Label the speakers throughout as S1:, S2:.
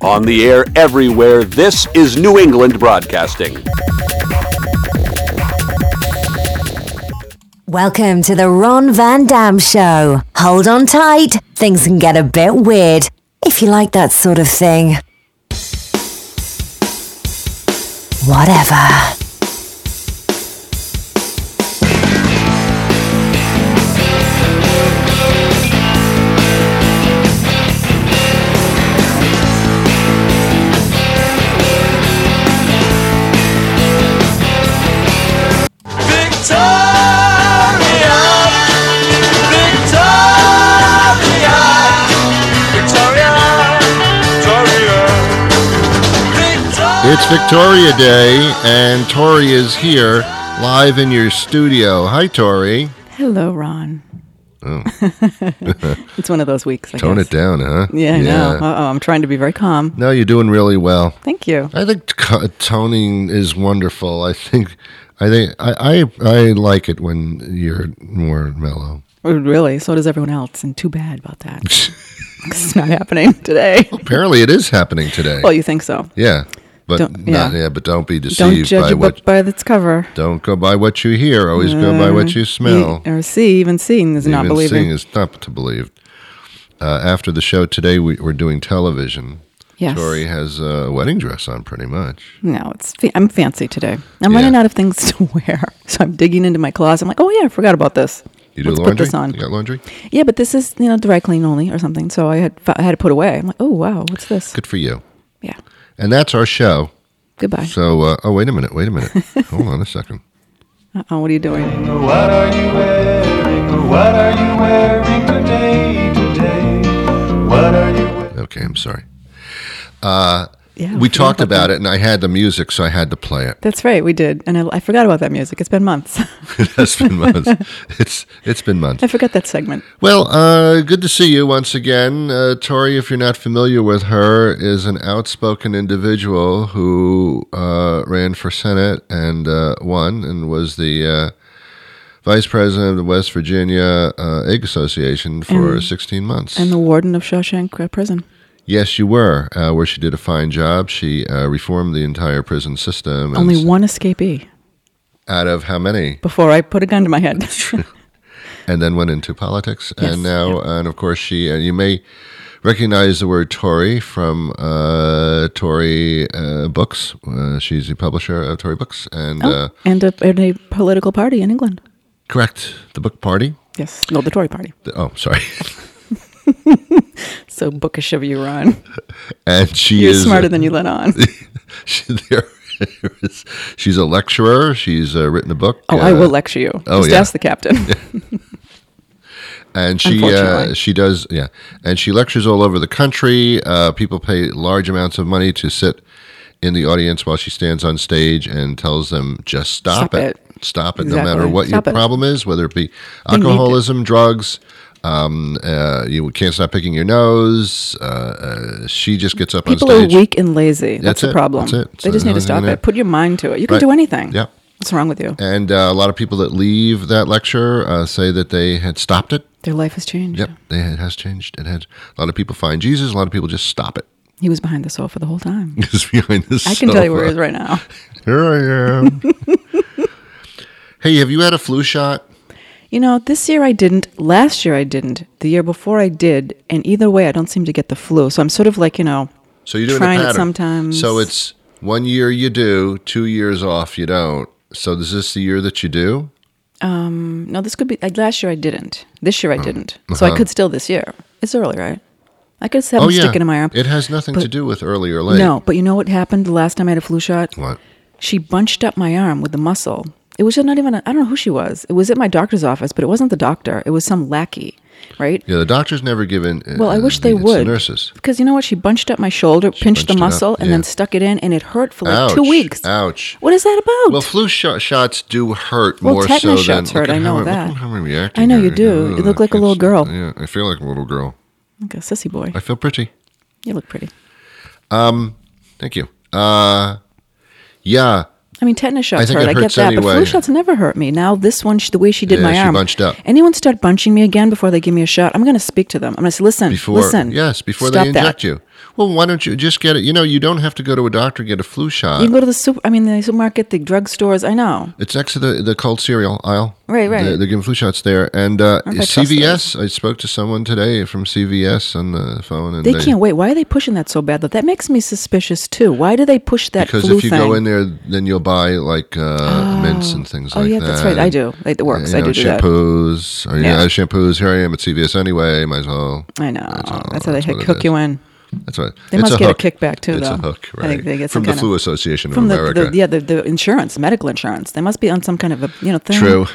S1: On the air everywhere, this is New England Broadcasting.
S2: Welcome to the Ron Van Dam Show. Hold on tight. Things can get a bit weird, if you like that sort of thing. Whatever.
S3: It's Victoria Day, and Tori is here, live in your studio. Hi, Tori.
S4: Hello, Ron.
S3: Oh.
S4: It's one of those weeks, I
S3: Tone
S4: guess.
S3: it down, huh?
S4: Yeah, I know. I'm trying to be very calm.
S3: No, you're doing really well.
S4: Thank you.
S3: I think toning is wonderful. I like it when you're more mellow.
S4: Really? So does everyone else, and too bad about that. 'Cause it's not happening today.
S3: Apparently, it is happening today.
S4: Well, you think so.
S3: Yeah. But but don't be deceived.
S4: Don't judge a book by its cover.
S3: Don't go by what you hear. Always go by what you smell.
S4: Or see. Even seeing is not believing.
S3: Seeing is not to believe. After the show today, we're doing television.
S4: Yes.
S3: Tori has a wedding dress on, pretty much.
S4: No, I'm fancy today. I'm running out of things to wear, so I'm digging into my closet. I'm like, oh yeah, I forgot about this.
S3: You do
S4: Let's
S3: laundry?
S4: Put this on.
S3: You got laundry?
S4: Yeah, but this is dry clean only or something. So I had to put away. I'm like, oh wow, what's this?
S3: Good for you.
S4: Yeah.
S3: And that's our show.
S4: Goodbye.
S3: So, wait a minute. Hold on a second.
S4: Uh-oh, what are you doing?
S5: What are you wearing? What are you wearing today? What are you wearing?
S3: Okay, I'm sorry.
S4: Yeah,
S3: we talked about it, and I had the music, so I had to play it.
S4: That's right, we did. And I forgot about that music. It's been months.
S3: It has been months. It's been months.
S4: I forgot that segment.
S3: Well, good to see you once again. Tori, if you're not familiar with her, is an outspoken individual who ran for Senate and won and was the vice president of the West Virginia Egg Association for 16 months.
S4: And the warden of Shawshank Prison.
S3: Yes, you were, where she did a fine job. She reformed the entire prison system.
S4: Only one escapee.
S3: Out of how many?
S4: Before I put a gun to my head.
S3: And then went into politics.
S4: Yes,
S3: and now, and of course, you may recognize the word Tori from Tori Books. She's the publisher of Tori Books. And
S4: a political party in England.
S3: Correct. The Book Party?
S4: Yes. No, the Tory party.
S3: Sorry.
S4: So bookish of you, Ron.
S3: And
S4: You're smarter than you let on.
S3: She's a lecturer. She's written a book.
S4: Oh, I will lecture you. Just ask the captain.
S3: And she does, and she lectures all over the country. People pay large amounts of money to sit in the audience while she stands on stage and tells them, just stop it. Stop it, exactly. No matter what your problem is, whether it be alcoholism, drugs. You can't stop picking your nose. She just gets up on stage.
S4: People are weak and lazy. That's the problem.
S3: That's it.
S4: They just need to stop it. Put your mind to it. You can do anything. Yeah. What's wrong with you?
S3: And a lot of people that leave that lecture say that they had stopped it.
S4: Their life has changed.
S3: Yep, it has changed. It has. A lot of people find Jesus. A lot of people just stop it.
S4: He was behind the sofa the whole time.
S3: He was behind the sofa.
S4: I can tell you where he is right now.
S3: Here I am. Hey, have you had a flu shot?
S4: This year I didn't. Last year I didn't. The year before I did. And either way, I don't seem to get the flu. So I'm sort of like,
S3: so you're doing
S4: trying
S3: a pattern.
S4: It sometimes.
S3: So it's 1 year you do, 2 years off you don't. So is this the year that you do?
S4: No, this could be. Last year I didn't. This year I didn't. So I could still this year. It's early, right? I could have them sticking in my arm.
S3: It has nothing to do with early or late.
S4: No, but you know what happened the last time I had a flu shot?
S3: What?
S4: She bunched up my arm with the muscle. It was not even, I don't know who she was. It was at my doctor's office, but it wasn't the doctor. It was some lackey, right?
S3: Yeah, the doctor's never given.
S4: Well, I wish they would.
S3: The nurses.
S4: Because you know what? She bunched up my shoulder, pinched the muscle, and then stuck it in, and it hurt for like 2 weeks.
S3: Ouch.
S4: What is that about?
S3: Well, flu shots do hurt more so than...
S4: tetanus shots hurt, I know that.
S3: Look how I'm reacting.
S4: I know you do. You look like a little girl.
S3: Yeah, I feel like a little girl.
S4: Like a sissy boy.
S3: I feel pretty.
S4: You look pretty.
S3: Thank you. Yeah.
S4: I mean, tetanus shots hurt. I get that,
S3: anyway.
S4: But flu shots never hurt me. Now, this one, the way she did my arm.
S3: She bunched up.
S4: Anyone start bunching me again before they give me a shot, I'm going to speak to them. I'm going to say, listen.
S3: Before they inject you. Well, why don't you just get it? You don't have to go to a doctor to get a flu shot.
S4: You can go to the supermarket, the drugstores. I know.
S3: It's next to the cold cereal aisle.
S4: Right.
S3: They're giving flu shots there. And CVS, I spoke to someone today from CVS on the phone. And
S4: They can't wait. Why are they pushing that so bad? That makes me suspicious, too. Why do they push that
S3: because
S4: flu
S3: if you
S4: thing?
S3: go in there, then you'll buy like mints and things like that.
S4: Oh, yeah, that's right. I do. It works. I do that.
S3: Shampoos. Or,
S4: Yeah.
S3: Shampoos. Here I am at CVS anyway. Might as well.
S4: I know. That's how they
S3: what it
S4: hook
S3: is.
S4: you in.
S3: That's right.
S4: They
S3: It's
S4: must
S3: a
S4: get
S3: hook.
S4: a kickback, too,
S3: It's
S4: though.
S3: a hook, right?
S4: I think they get
S3: from
S4: some
S3: the
S4: kind
S3: Flu
S4: of,
S3: Association of
S4: from
S3: America.
S4: the insurance, medical insurance. They must be on some kind of a thing.
S3: True.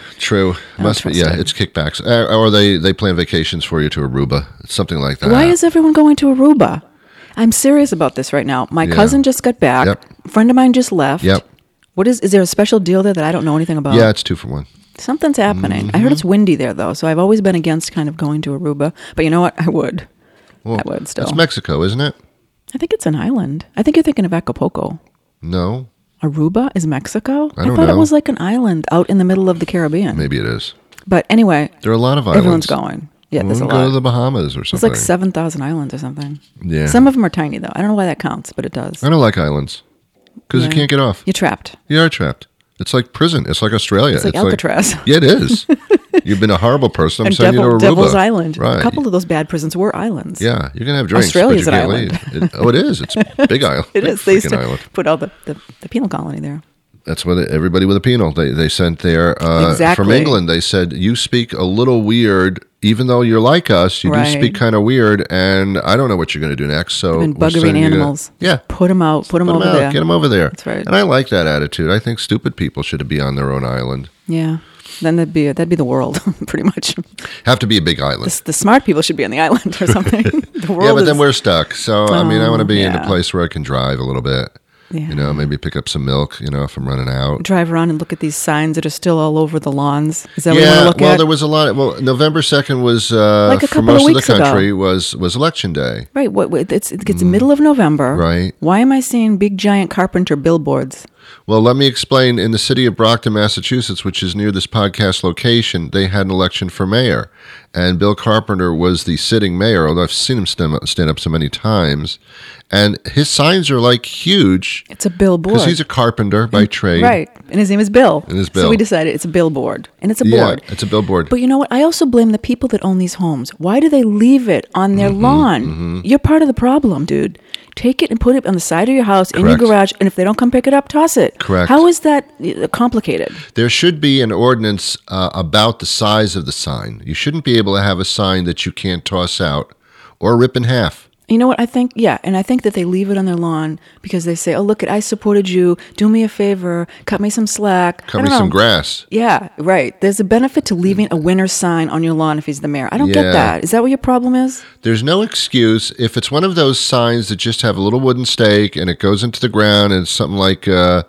S4: I
S3: Must be.
S4: don't
S3: Yeah,
S4: trust it.
S3: it's kickbacks, or they plan vacations for you to Aruba, something like that.
S4: Why is everyone going to Aruba? I'm serious about this right now. My
S3: Yeah.
S4: cousin just got back.
S3: Yep.
S4: A friend of mine just left.
S3: Yep.
S4: What is there a special deal there that I don't know anything about?
S3: Yeah, it's 2 for 1.
S4: Something's happening. I heard it's windy there, though, so I've always been against kind of going to Aruba. But you know what? I would.
S3: Well,
S4: I would still.
S3: It's Mexico, isn't it?
S4: I think it's an island. I think you're thinking of Acapulco.
S3: No,
S4: Aruba is Mexico?
S3: I don't
S4: thought
S3: know.
S4: it was like an island out in the middle of the Caribbean.
S3: maybe it is.
S4: But anyway,
S3: There are a lot of islands.
S4: everyone's going. Yeah, there's a
S3: We'll go to
S4: lot.
S3: the Bahamas or
S4: It's
S3: something.
S4: like 7,000 islands or something.
S3: Yeah.
S4: Some of them are tiny, though. I don't know why that counts, but it does.
S3: I don't like islands because you
S4: Yeah.
S3: can't get off.
S4: You're trapped.
S3: You are trapped. It's like prison. It's like Australia.
S4: It's like Alcatraz.
S3: yeah, it is. You've been a horrible person. I'm
S4: And
S3: sending you to Aruba.
S4: Devil's Island.
S3: Right.
S4: A couple of those bad prisons were islands.
S3: Yeah, you can have drinks,
S4: Australia's
S3: but you
S4: an
S3: can't
S4: island.
S3: leave. It is. It's a big island.
S4: It
S3: Big
S4: is. They used
S3: freaking
S4: to
S3: island.
S4: put all the penal colony there.
S3: That's what everybody with a penal they sent there
S4: Exactly.
S3: from England. They said you speak a little weird, even though you're like us. You
S4: Right.
S3: do speak kind of weird, and I don't know what you're going to do next. So
S4: And
S3: we're
S4: buggering
S3: sending you to-
S4: animals.
S3: yeah,
S4: Put them out. Put them
S3: put 'em
S4: over
S3: out,
S4: there.
S3: get them over there.
S4: That's right.
S3: And I like that attitude. I think stupid people should be on their own island.
S4: Yeah. Then that'd be the world, pretty much.
S3: Have to be a big island.
S4: The smart people should be on the island or something. The world
S3: Yeah, but then
S4: is-
S3: we're stuck. So I mean, I want to be in a
S4: yeah.
S3: place where I can drive a little bit.
S4: Yeah.
S3: You know, maybe pick up some milk. If I'm running out.
S4: drive around and look at these signs that are still all over the lawns. Is that what you want
S3: Yeah,
S4: to look
S3: well,
S4: at?
S3: there was a lot. Well, November 2nd was
S4: Like a
S3: for
S4: couple
S3: most
S4: of
S3: of the
S4: weeks ago.
S3: country was election day.
S4: Right. It gets the middle of November.
S3: Right.
S4: Why am I seeing big giant carpenter billboards?
S3: Well, let me explain. In the city of Brockton, Massachusetts, which is near this podcast location, they had an election for mayor. And Bill Carpenter was the sitting mayor, although I've seen him stand up so many times. And his signs are like huge
S4: It's a billboard.
S3: because he's a carpenter by trade.
S4: Right. And his name is Bill.
S3: It is
S4: So
S3: Bill.
S4: we decided it's a billboard. And it's a
S3: Yeah,
S4: board.
S3: it's a billboard.
S4: But you know what? I also blame the people that own these homes. Why do they leave it on their
S3: Mm-hmm,
S4: lawn? You're part of the problem, dude. Take it and put it on the side of your house, in your
S3: Correct.
S4: garage, and if they don't come pick it up, toss it.
S3: Correct.
S4: How is that complicated?
S3: There should be an ordinance about the size of the sign. You shouldn't be able to have a sign that you can't toss out or rip in half.
S4: You know what I think? Yeah, and I think that they leave it on their lawn because they say, "Oh, look, I supported you. Do me a favor. Cut me some slack.
S3: Cut
S4: I
S3: me
S4: don't
S3: some
S4: know.
S3: grass.
S4: Yeah, right. There's a benefit to leaving a winner sign on your lawn if he's the mayor. I don't get
S3: Yeah.
S4: that. Is that what your problem is?
S3: There's no excuse if it's one of those signs that just have a little wooden stake and it goes into the ground and it's something like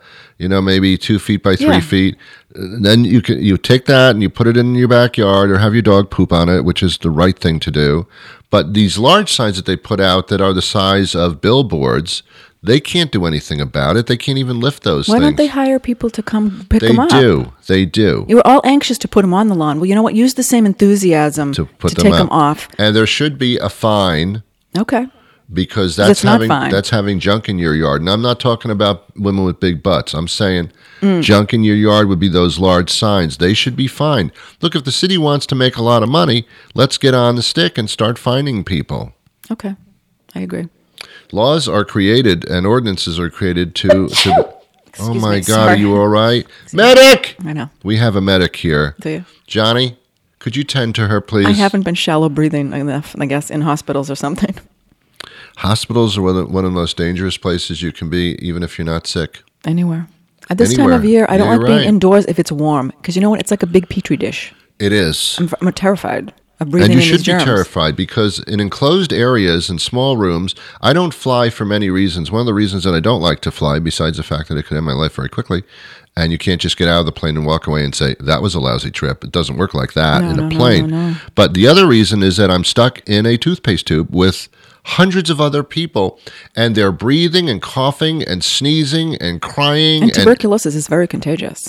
S3: maybe 2 feet by 3
S4: Yeah.
S3: feet. Then you take that and you put it in your backyard or have your dog poop on it, which is the right thing to do. But these large signs that they put out that are the size of billboards, they can't do anything about it. They can't even lift those
S4: Why
S3: things.
S4: don't they hire people to come pick
S3: They
S4: them up?
S3: do. They do.
S4: You were all anxious to put them on the lawn. Well, you know what? Use the same enthusiasm
S3: To put
S4: take them
S3: up.
S4: off.
S3: And there should be a fine
S4: Okay.
S3: because
S4: That's
S3: that's
S4: not
S3: having
S4: fine.
S3: that's having junk in your yard. And I'm not talking about women with big butts. I'm saying junk in your yard would be those large signs. They should be fined. Look, if the city wants to make a lot of money, let's get on the stick and start fining people.
S4: Okay. I agree.
S3: Laws are created and ordinances are created to oh
S4: Excuse
S3: my
S4: me,
S3: God,
S4: sorry.
S3: are you all right? Medic!
S4: I know.
S3: We have a medic here.
S4: Do you?
S3: Johnny, could you tend to her, please?
S4: I haven't been shallow breathing enough, I guess, in hospitals or something.
S3: Hospitals are one of the most dangerous places you can be, even if you're not sick.
S4: Anywhere. At this time
S3: Anywhere.
S4: of year, I don't
S3: Yeah,
S4: like
S3: you're
S4: being
S3: right.
S4: indoors if it's warm. Because you know what? It's like a big petri dish.
S3: It is.
S4: I'm terrified of breathing
S3: And you
S4: in
S3: should
S4: these
S3: be
S4: germs.
S3: terrified because in enclosed areas and small rooms, I don't fly for many reasons. One of the reasons that I don't like to fly, besides the fact that it could end my life very quickly, and you can't just get out of the plane and walk away and say, that was a lousy trip. It doesn't work like that in a plane.
S4: No.
S3: But the other reason is that I'm stuck in a toothpaste tube with hundreds of other people, and they're breathing and coughing and sneezing and crying.
S4: And tuberculosis is very contagious.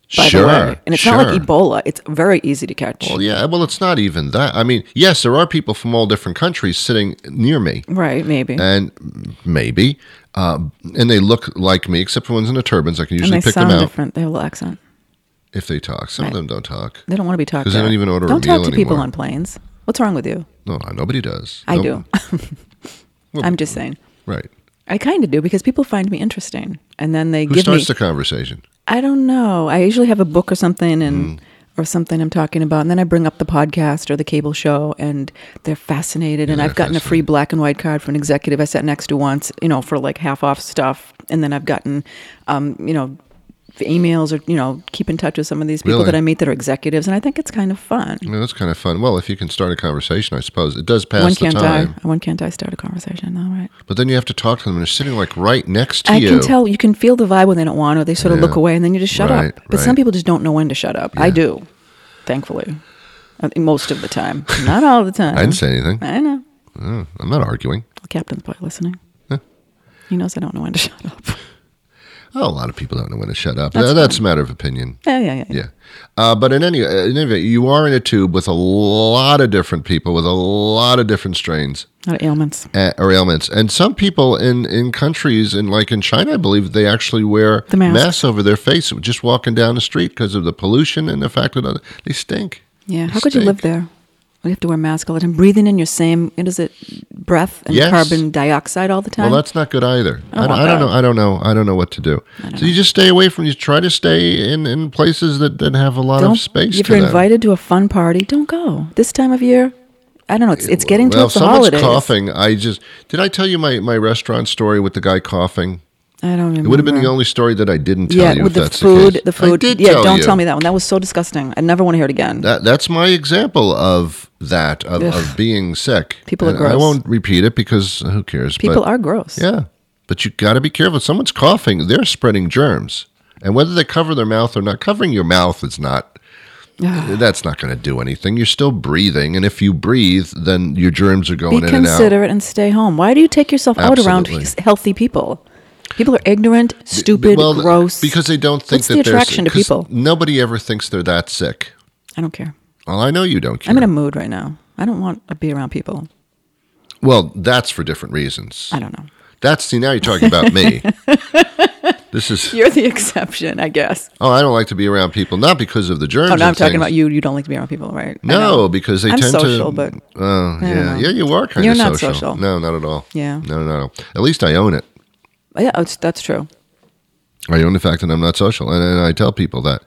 S4: by
S3: Sure,
S4: the way. And it's not like
S3: sure.
S4: Ebola. It's very easy to catch.
S3: Well, yeah. Well, it's not even that. I mean, yes, there are people from all different countries sitting near me.
S4: Right, maybe.
S3: And maybe. And they look like me, except for ones in the turbans. I can
S4: And
S3: usually
S4: they
S3: pick them
S4: sound
S3: out
S4: different. They have a little accent.
S3: if they talk. Some of
S4: Right.
S3: them don't talk.
S4: They don't want to be talked to.
S3: 'Cause they don't even order a
S4: Don't
S3: meal
S4: talk to people
S3: anymore.
S4: on planes. What's wrong with you?
S3: No, nobody does.
S4: I
S3: Nope.
S4: do. I'm just saying.
S3: Right.
S4: I kind of do because people find me interesting. And then they
S3: Who
S4: give me...
S3: starts the conversation?
S4: I don't know. I usually have a book or something
S3: Mm-hmm.
S4: or something I'm talking about, and then I bring up the podcast or the cable show, and they're fascinated. And
S3: they're
S4: I've gotten a free black and white card for an executive I sat next to once, for like half off stuff. And then I've gotten, emails or keep in touch with some of these people
S3: Really?
S4: that I meet that are executives, and I think it's kind of fun.
S3: Yeah, that's kind of fun. Well, if you can start a conversation, I suppose it does pass
S4: When
S3: the
S4: can't
S3: time.
S4: When can't I start a conversation? All right.
S3: But then you have to talk to them, and they're sitting like right next to
S4: I
S3: you.
S4: can tell you can feel the vibe when they don't want to. They sort of look away, and then you just shut
S3: Right,
S4: up. But some
S3: right.
S4: people just don't know when to shut up. I do, thankfully, most of the time, not all the time.
S3: I didn't say anything.
S4: I know.
S3: I'm not arguing.
S4: The captain's probably listening. He knows I don't know when to shut up.
S3: Oh, a lot of people don't know when to shut up.
S4: That's
S3: That's a
S4: fine.
S3: matter of opinion.
S4: Yeah.
S3: Yeah. But in any event, you are in a tube with a lot of different people with a lot of different strains
S4: A lot of ailments.
S3: or ailments. And some people in countries, like in China, I believe, they actually wear
S4: The mask.
S3: masks over their face just walking down the street because of the pollution and the fact that they stink.
S4: Yeah.
S3: They
S4: How could you live
S3: stink.
S4: there? You have to wear a mask all the time, breathing in your same, breath and
S3: Yes.
S4: carbon dioxide all the time.
S3: Well, that's not good either.
S4: I
S3: I
S4: don't
S3: don't know.
S4: want
S3: I don't know. I don't know what to do. So you just stay away from. You try to stay in places that have a lot of space.
S4: If
S3: to
S4: you're
S3: them.
S4: invited to a fun party, don't go. This time of year, I don't know. It's getting
S3: Well,
S4: towards the
S3: someone's
S4: holidays.
S3: coughing. Did I tell you my restaurant story with the guy coughing?
S4: I don't remember.
S3: It would have been the only story that I didn't tell you.
S4: with
S3: if
S4: the
S3: that's
S4: food,
S3: the case.
S4: the food.
S3: I did
S4: Yeah,
S3: tell
S4: don't
S3: you.
S4: tell me that one. That was so disgusting. I never want to hear it again.
S3: That's my example of that of being sick.
S4: People are
S3: And I
S4: gross.
S3: won't repeat it because who cares?
S4: People
S3: but,
S4: are gross.
S3: Yeah, but you got to be careful. If someone's coughing, they're spreading germs, and whether they cover their mouth or not, covering your mouth is not. That's not going to do anything. You're still breathing, and if you breathe, then your germs are going
S4: Be
S3: in and out.
S4: considerate and stay home. Why do you take yourself out around
S3: Absolutely.
S4: healthy people? People are ignorant, stupid,
S3: Well,
S4: gross.
S3: because they don't think
S4: What's
S3: that
S4: the
S3: they're
S4: attraction to
S3: 'cause
S4: people?
S3: Nobody ever thinks they're that sick.
S4: I don't care.
S3: Well, I know you don't care.
S4: I'm in a mood right now. I don't want to be around people.
S3: Well, that's for different reasons.
S4: I don't know.
S3: Now you're talking about me. This is.
S4: You're the exception, I guess.
S3: Oh, I don't like to be around people, not because of the germs.
S4: Oh, no, I'm
S3: and
S4: talking
S3: things.
S4: about you. You don't like to be around people, right? I
S3: No,
S4: know.
S3: because they
S4: I'm
S3: tend
S4: social,
S3: to.
S4: but
S3: Oh,
S4: I don't
S3: yeah,
S4: know.
S3: yeah, you are kind
S4: You're
S3: of
S4: not
S3: social.
S4: social.
S3: No, not at all.
S4: Yeah.
S3: No. At least I own it.
S4: yeah, that's true.
S3: I own the fact that I'm not social, and I tell people that.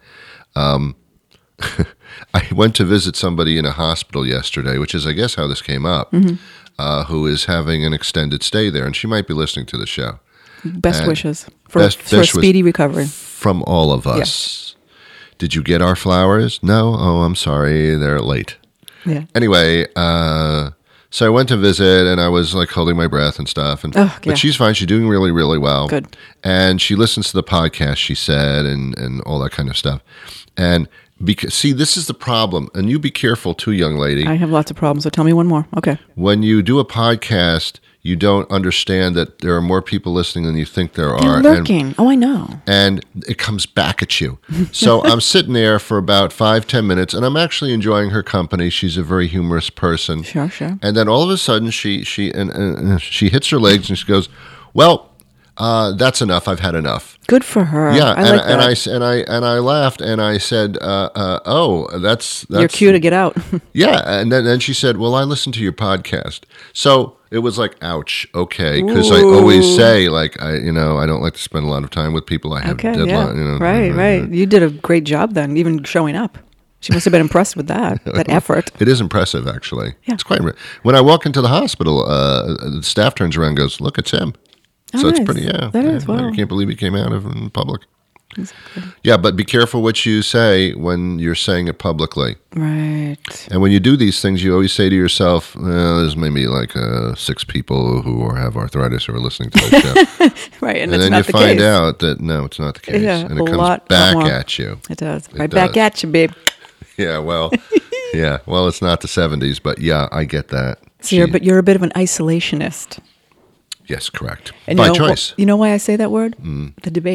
S3: I went to visit somebody in a hospital yesterday, which is, I guess, how this came up,
S4: Mm-hmm.
S3: who is having an extended stay there, and she might be listening to the show.
S4: Best
S3: And
S4: wishes for
S3: best
S4: a
S3: wish
S4: speedy recovery.
S3: From all of us. Did you get our flowers? No? Oh, I'm sorry. They're late.
S4: Yeah.
S3: Anyway, so I went to visit, and I was like holding my breath and stuff. And
S4: Oh, yeah.
S3: But she's fine. She's doing really, really well.
S4: Good.
S3: And she listens to the podcast, she said, and all that kind of stuff. And see, this is the problem. And you be careful too, young lady.
S4: I have lots of problems, so tell me one more. Okay.
S3: When you do a podcast, you don't understand that there are more people listening than you think there
S4: They're
S3: are.
S4: lurking. Oh, I know.
S3: And it comes back at you. So I'm sitting there for about 5-10 minutes, and I'm actually enjoying her company. She's a very humorous person.
S4: Sure.
S3: And then all of a sudden, she hits her legs and she goes, "Well, that's enough. I've had enough."
S4: Good for her.
S3: Yeah,
S4: I like that.
S3: and I laughed and I said, "Oh, that's
S4: You're cue to get out.
S3: yeah." And then she said, "Well, I listened to your podcast." So it was like, "Ouch, okay," because I always say, like, I don't like to spend a lot of time with people. I have
S4: Okay,
S3: deadline.
S4: yeah. Right. You did a great job then, even showing up. She must have been impressed with that effort.
S3: It is impressive, actually.
S4: Yeah.
S3: It's quite. When I walk into the hospital, the staff turns around and goes, "Look, it's him."
S4: Oh,
S3: So it's
S4: nice.
S3: pretty,
S4: That
S3: yeah.
S4: is, wow.
S3: I can't believe he came out of in public. Yeah, but be careful what you say when you're saying it publicly.
S4: Right.
S3: And when you do these things, you always say to yourself, there's maybe like 6 people who have arthritis who are listening to the show.
S4: Right. And,
S3: And
S4: it's
S3: then
S4: not
S3: you
S4: the
S3: find
S4: case.
S3: out that, no, it's not the case.
S4: Yeah,
S3: and
S4: a
S3: it comes
S4: lot
S3: back
S4: more.
S3: at you.
S4: It does.
S3: It
S4: Right back
S3: does.
S4: at you, babe.
S3: Yeah, well, it's not the 70s, but yeah, I get that.
S4: So you're a bit of an isolationist.
S3: Yes, correct.
S4: And
S3: By
S4: you know,
S3: choice.
S4: You know why I say that word? The debate.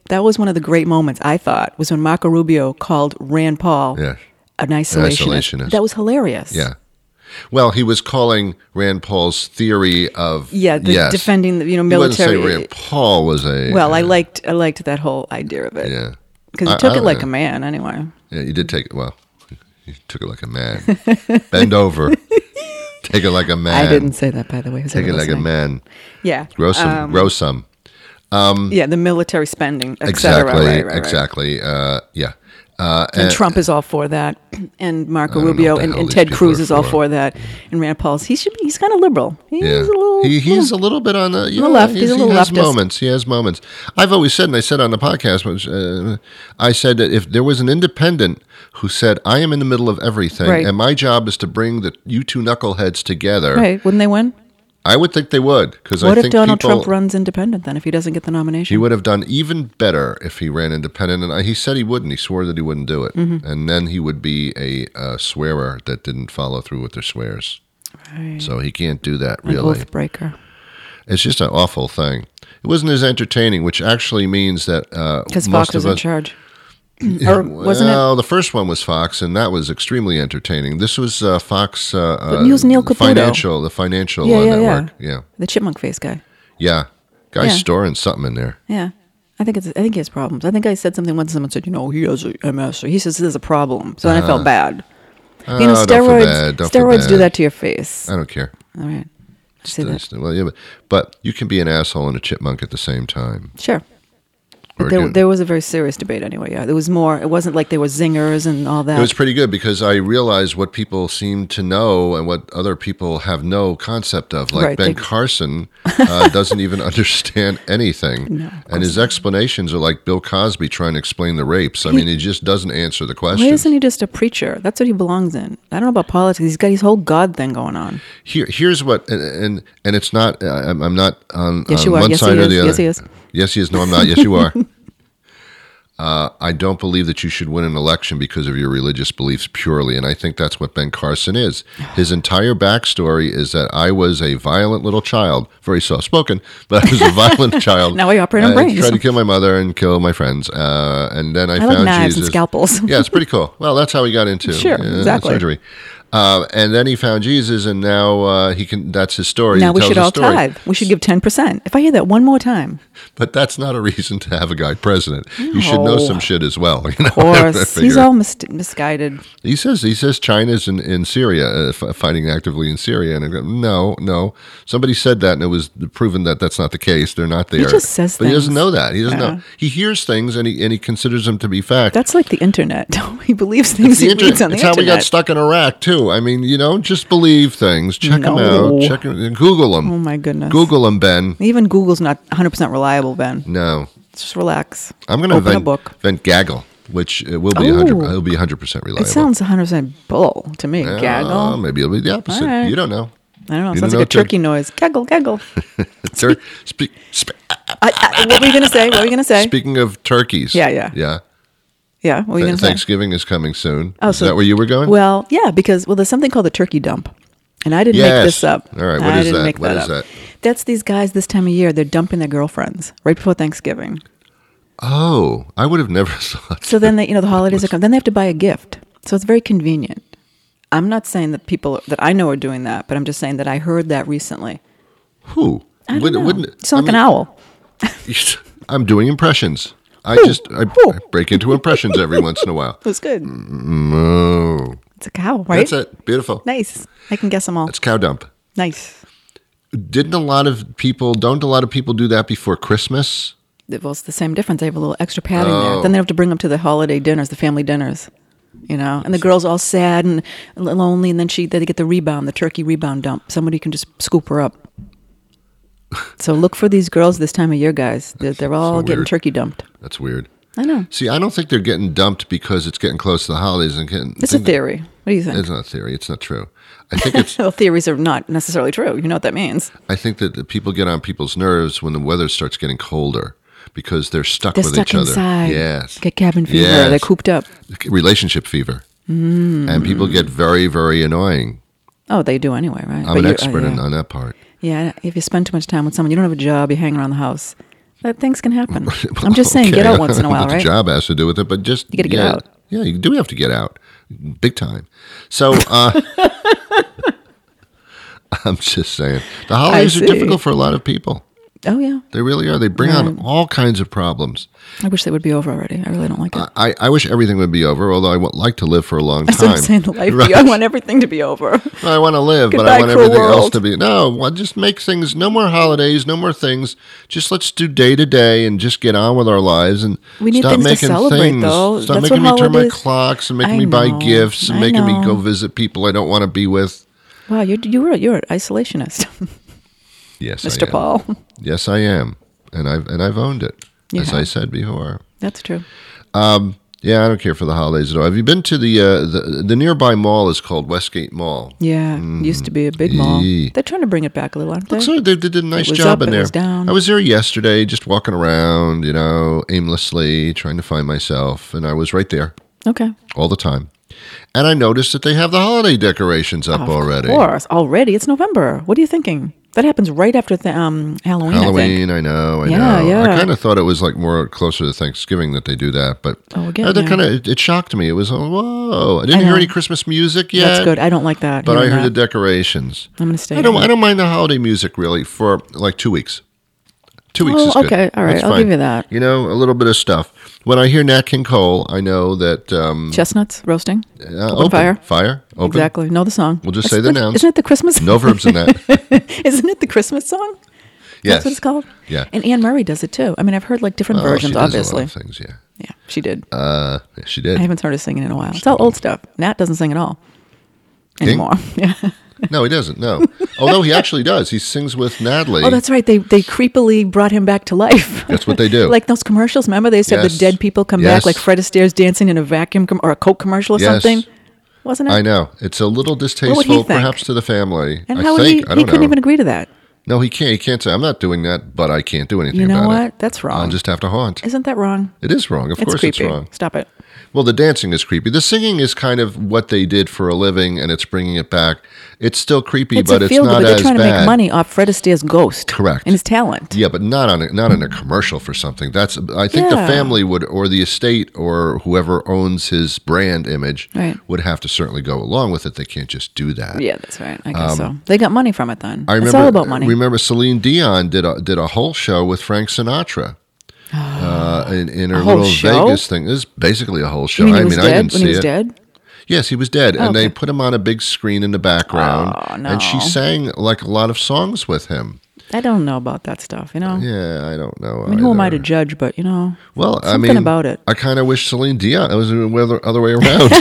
S4: That was one of the great moments, I thought, was when Marco Rubio called Rand Paul
S3: Yeah.
S4: an isolationist.
S3: isolationist.
S4: That was hilarious.
S3: Yeah. Well, he was calling Rand Paul's theory of
S4: defending the
S3: He
S4: military.
S3: wasn't saying Rand Paul was a.
S4: Well, I liked that whole idea of it.
S3: Yeah.
S4: Because he took it like a man, anyway.
S3: Yeah, you did take it. Well, you took it like a man. Bend over. Take it like a man.
S4: I didn't say that, by the way.
S3: Take it like a man.
S4: Yeah.
S3: Grow some. Grow some.
S4: Yeah, the military spending, et cetera.
S3: Exactly.
S4: Right.
S3: Exactly. Yeah.
S4: And Trump is all for that, and Marco
S3: I don't know
S4: Rubio
S3: what the
S4: and
S3: hell these
S4: Ted
S3: people
S4: Cruz
S3: are
S4: is all
S3: for.
S4: for that, and Rand Paul's he's kind of liberal. He's
S3: Yeah.
S4: a little.
S3: He's a little bit on the,
S4: the left. He's a little
S3: he has
S4: leftist.
S3: moments. He has moments. I've always said, and I said on the podcast, I said that if there was an independent who said, I am in the middle of everything,
S4: Right.
S3: and my job is to bring you two knuckleheads together,
S4: Right? Wouldn't they win?
S3: I would think they would. Because
S4: What
S3: I
S4: if
S3: think
S4: Donald
S3: people,
S4: Trump runs independent then? If he doesn't get the nomination,
S3: he would have done even better if he ran independent. And he said he wouldn't. He swore that he wouldn't do it.
S4: Mm-hmm.
S3: And then he would be a swearer that didn't follow through with their swears.
S4: Right.
S3: So he can't do that,
S4: An
S3: really.
S4: oath breaker.
S3: It's just an awful thing. It wasn't as entertaining, which actually means that
S4: Because
S3: most
S4: Fox was
S3: of
S4: in
S3: us,
S4: charge, or wasn't it?
S3: well, the first one was Fox, and that was extremely entertaining. This was Fox.
S4: But he was Neil Caputo.
S3: The financial
S4: Yeah.
S3: network. Yeah,
S4: The chipmunk face guy.
S3: yeah. Guy's
S4: Yeah.
S3: storing something in there.
S4: Yeah. I think he has problems. I think I said something once. Someone said, he has a MS. Or he says there's a problem. So then I felt bad.
S3: Oh, don't feel bad, don't feel
S4: steroids do
S3: bad.
S4: that to your face.
S3: I don't care.
S4: All right. I say that.
S3: Well, yeah, but you can be an asshole and a chipmunk at the same time.
S4: Sure.
S3: Or
S4: But
S3: it can-
S4: there was a very serious debate anyway. Yeah, there was more. It wasn't like there were zingers and all that.
S3: It was pretty good because I realized what people seem to know and what other people have no concept of. Like
S4: Right,
S3: Ben
S4: they-
S3: Carson doesn't even understand anything.
S4: No, of
S3: and his explanations are like Bill Cosby trying to explain the rapes. I mean, he just doesn't answer the
S4: Why
S3: questions.
S4: isn't he just a preacher? That's what he belongs in. I don't know about politics. He's got his whole God thing going on.
S3: Here's what, and it's not, I'm not on,
S4: Yes,
S3: on
S4: you are.
S3: one
S4: Yes,
S3: side
S4: he
S3: or
S4: is.
S3: the other.
S4: Yes, he is.
S3: Yes, he is. No, I'm not. Yes, you are. I don't believe that you should win an election because of your religious beliefs purely, and I think that's what Ben Carson is. His entire backstory is that I was a violent little child, very soft-spoken, but I was a violent child.
S4: Now we operate on
S3: I
S4: brains.
S3: tried to kill my mother and kill my friends, and then I
S4: like
S3: found
S4: knives and
S3: Jesus.
S4: scalpels.
S3: Yeah, it's pretty cool. Well, that's how he got into
S4: Sure, exactly.
S3: surgery. And then he found Jesus, and now he can. That's his story.
S4: Now
S3: He
S4: we
S3: tells
S4: should
S3: his
S4: all
S3: story.
S4: tithe. We should give 10%. If I hear that one more time,
S3: But that's not a reason to have a guy president. You should know
S4: No.
S3: some shit as well. You know?
S4: of course,
S3: I
S4: he's
S3: figure.
S4: all misguided.
S3: He says China's in Syria, fighting actively in Syria, and I go, no. Somebody said that, and it was proven that that's not the case. They're not there.
S4: just says
S3: but he doesn't
S4: things.
S3: know that. He doesn't
S4: Yeah.
S3: know. He hears things, and he considers them to be fact.
S4: That's like the internet. He believes things he reads on the
S3: It's how we
S4: internet.
S3: got stuck in Iraq too. I mean, just believe things. Check them
S4: No.
S3: out. Check them. Google them.
S4: Oh my goodness.
S3: Google them, Ben.
S4: Even Google's not 100% reliable, Ben.
S3: No,
S4: Just relax.
S3: I'm going to
S4: Open a book.
S3: invent Gaggle, which it will be
S4: Oh.
S3: 100. It'll be 100% reliable.
S4: It sounds 100% bull to me. Gaggle.
S3: Maybe it'll be the opposite.
S4: All right.
S3: You don't know.
S4: I don't know. It
S3: You
S4: sounds
S3: don't
S4: like a
S3: know
S4: turkey noise. Gaggle, gaggle.
S3: Tur-
S4: What were you going to say? What were you going to say?
S3: Speaking of turkeys.
S4: Yeah.
S3: Yeah.
S4: Yeah, what were you going to say?
S3: Thanksgiving is coming soon.
S4: Oh,
S3: Is
S4: so-
S3: that where you were going?
S4: Well, yeah, because there's something called the turkey dump, and I didn't
S3: Yes.
S4: make this up.
S3: All right, what
S4: I
S3: is
S4: didn't
S3: that?
S4: make
S3: What
S4: that
S3: is
S4: up.
S3: that?
S4: That's these guys this time of year. They're dumping their girlfriends right before Thanksgiving.
S3: Oh, I would have never thought.
S4: So then the holidays are coming. Then they have to buy a gift. So it's very convenient. I'm not saying that people that I know are doing that, but I'm just saying that I heard that recently.
S3: Who?
S4: I don't know.
S3: Wouldn't,
S4: Sound like
S3: I
S4: an
S3: mean,
S4: owl.
S3: I'm doing impressions. I
S4: Who?
S3: break into impressions every once in a while.
S4: It was good.
S3: Oh,
S4: It's a cow, right?
S3: that's it. Beautiful.
S4: Nice. I can guess them all.
S3: That's cow dump.
S4: Nice.
S3: Don't a lot of people do that before Christmas?
S4: Well, it's the same difference. They have a little extra padding
S3: Oh.
S4: there. Then they have to bring them to the holiday dinners, the family dinners. And the girl's all sad and lonely, and then they get the turkey rebound dump. Somebody can just scoop her up. So look for these girls this time of year, guys. They're all
S3: so
S4: getting
S3: weird.
S4: turkey dumped.
S3: That's weird.
S4: I know.
S3: See, I don't think they're getting dumped because it's getting close to the holidays and getting.
S4: It's a theory. What do you think?
S3: It's not a theory. It's not true. I think it's.
S4: Well, theories are not necessarily true. You know what that means.
S3: I think that the people get on people's nerves when the weather starts getting colder because they're stuck
S4: They're
S3: with
S4: stuck
S3: each other.
S4: inside.
S3: Yes.
S4: Get cabin fever.
S3: Yes.
S4: They're cooped up.
S3: Relationship fever. And people get very, very annoying.
S4: Oh, they do anyway, right?
S3: I'm
S4: But
S3: an
S4: you're-
S3: expert
S4: yeah.
S3: on that part.
S4: Yeah, if you spend too much time with someone, you don't have a job, you hang around the house. That things can happen. I'm just saying, get out once in a while,
S3: what
S4: right?
S3: The job has to do with it, but just
S4: You gotta get out.
S3: Yeah, you do have to get out, big time. So I'm just saying, the holidays are
S4: see.
S3: difficult for a lot of people.
S4: Oh yeah.
S3: They really are. They bring on all kinds of problems.
S4: I wish they would be over already. I really don't like it.
S3: I wish everything would be over, although I would like to live for a long
S4: That's
S3: time.
S4: what I'm saying. The life.
S3: Right.
S4: I want everything to be over.
S3: I want to live, but
S4: Goodbye,
S3: I want
S4: cruel
S3: everything else
S4: world.
S3: to be. No, well, just make things, no more holidays, no more things. Just let's do day to day and just get on with our lives and
S4: We need
S3: stop
S4: things to
S3: making
S4: celebrate,
S3: things.
S4: though.
S3: Stop
S4: That's
S3: making
S4: what
S3: me turn my
S4: holidays-
S3: clocks and making
S4: I
S3: me buy
S4: know.
S3: gifts and
S4: I
S3: making me
S4: know.
S3: go visit people I don't want to be with.
S4: Wow, you're an isolationist,
S3: Yes,
S4: Mr.
S3: I am.
S4: Paul.
S3: Yes, I am, and I've owned it,
S4: You
S3: as
S4: have.
S3: I said before.
S4: That's true.
S3: Yeah, I don't care for the holidays at all. Have you been to the nearby mall is called Westgate Mall?
S4: Yeah, used to be a big mall.
S3: Yee.
S4: They're trying to bring it back a little, aren't they?
S3: Looks like they did a nice
S4: was
S3: job
S4: up,
S3: in
S4: it
S3: there.
S4: was down.
S3: I was there yesterday, just walking around, aimlessly trying to find myself, and I was right there
S4: Okay.
S3: all the time. And I noticed that they have the holiday decorations up already.
S4: Of course, already. It's November. What are you thinking? That happens right after the Halloween. I think.
S3: Halloween, I know.
S4: Yeah, yeah.
S3: I kind of thought it was like more closer to Thanksgiving that they do that, but
S4: again,
S3: that
S4: yeah.
S3: kind of it shocked me. It was whoa! I didn't
S4: I
S3: hear
S4: know.
S3: any Christmas music yet.
S4: That's good. I don't like that.
S3: But I
S4: hearing
S3: heard the
S4: that.
S3: decorations.
S4: I'm gonna stay.
S3: I don't mind the holiday music really for like 2 weeks. 2 weeks is good.
S4: Okay, all right,
S3: That's
S4: I'll
S3: fine.
S4: give you that.
S3: A little bit of stuff. When I hear Nat King Cole, I know that
S4: Chestnuts roasting.
S3: open
S4: fire.
S3: open.
S4: Exactly. Know the song.
S3: We'll just say the nouns.
S4: Isn't it the Christmas?
S3: No verbs in that.
S4: Isn't it the Christmas song?
S3: Yes,
S4: That's what it's called.
S3: Yeah.
S4: And Anne Murray does it too. I mean, I've heard like different
S3: Oh,
S4: versions.
S3: she does
S4: Obviously.
S3: a lot of things. Yeah,
S4: Yeah, she did.
S3: yeah, she did.
S4: I haven't heard her singing in a while. It's all old stuff. Nat doesn't sing at all anymore. Yeah.
S3: No, he doesn't. No, although he actually does. He sings with Natalie.
S4: Oh, that's right. They creepily brought him back to life.
S3: That's what they do.
S4: Like those commercials. Remember, they used to have
S3: Yes.
S4: the dead people come
S3: Yes.
S4: back, like Fred Astaire dancing in a vacuum or a Coke commercial or
S3: Yes.
S4: something. Wasn't it?
S3: I know it's a little
S4: would he
S3: distasteful,
S4: think?
S3: perhaps, to the family.
S4: And
S3: I
S4: how
S3: think.
S4: would he?
S3: I don't
S4: He couldn't
S3: know.
S4: even agree to that.
S3: No, he can't. He can't say, "I'm not doing that," but I can't do anything
S4: You know
S3: about
S4: what?
S3: it.
S4: That's wrong.
S3: I'll just have to haunt.
S4: Isn't that wrong?
S3: It is wrong. Of course,
S4: creepy.
S3: it's wrong.
S4: Stop it.
S3: Well, the dancing is creepy. The singing is kind of what they did for a living, and it's bringing it back. It's still creepy,
S4: It's
S3: but
S4: a
S3: it's
S4: feel good,
S3: not
S4: but they're
S3: as
S4: trying to
S3: bad.
S4: make money off Fred Astaire's ghost.
S3: Correct.
S4: And his talent.
S3: Yeah, but not in a commercial for something. I think the
S4: Yeah.
S3: family would, or the estate, or whoever owns his brand image,
S4: Right.
S3: would have to certainly go along with it. They can't just do that.
S4: Yeah, that's right. I guess so. They got money from it then.
S3: I remember.
S4: It's all about money.
S3: Remember, Celine Dion did a whole show with Frank Sinatra. In her
S4: whole
S3: little
S4: show?
S3: Vegas thing. It was basically a whole show.
S4: You mean he was
S3: I
S4: dead
S3: didn't
S4: when
S3: see
S4: he was
S3: it.
S4: dead?
S3: Yes, he was dead, and they
S4: Okay.
S3: put him on a big screen in the background,
S4: Oh, no.
S3: and she sang like a lot of songs with him.
S4: I don't know about that stuff, you know?
S3: Yeah, I don't know.
S4: I mean, who am I
S3: either.
S4: to judge, but, you know,
S3: Well, I
S4: something
S3: mean,
S4: about it.
S3: I kind of wish Celine Dion. It was the other way around.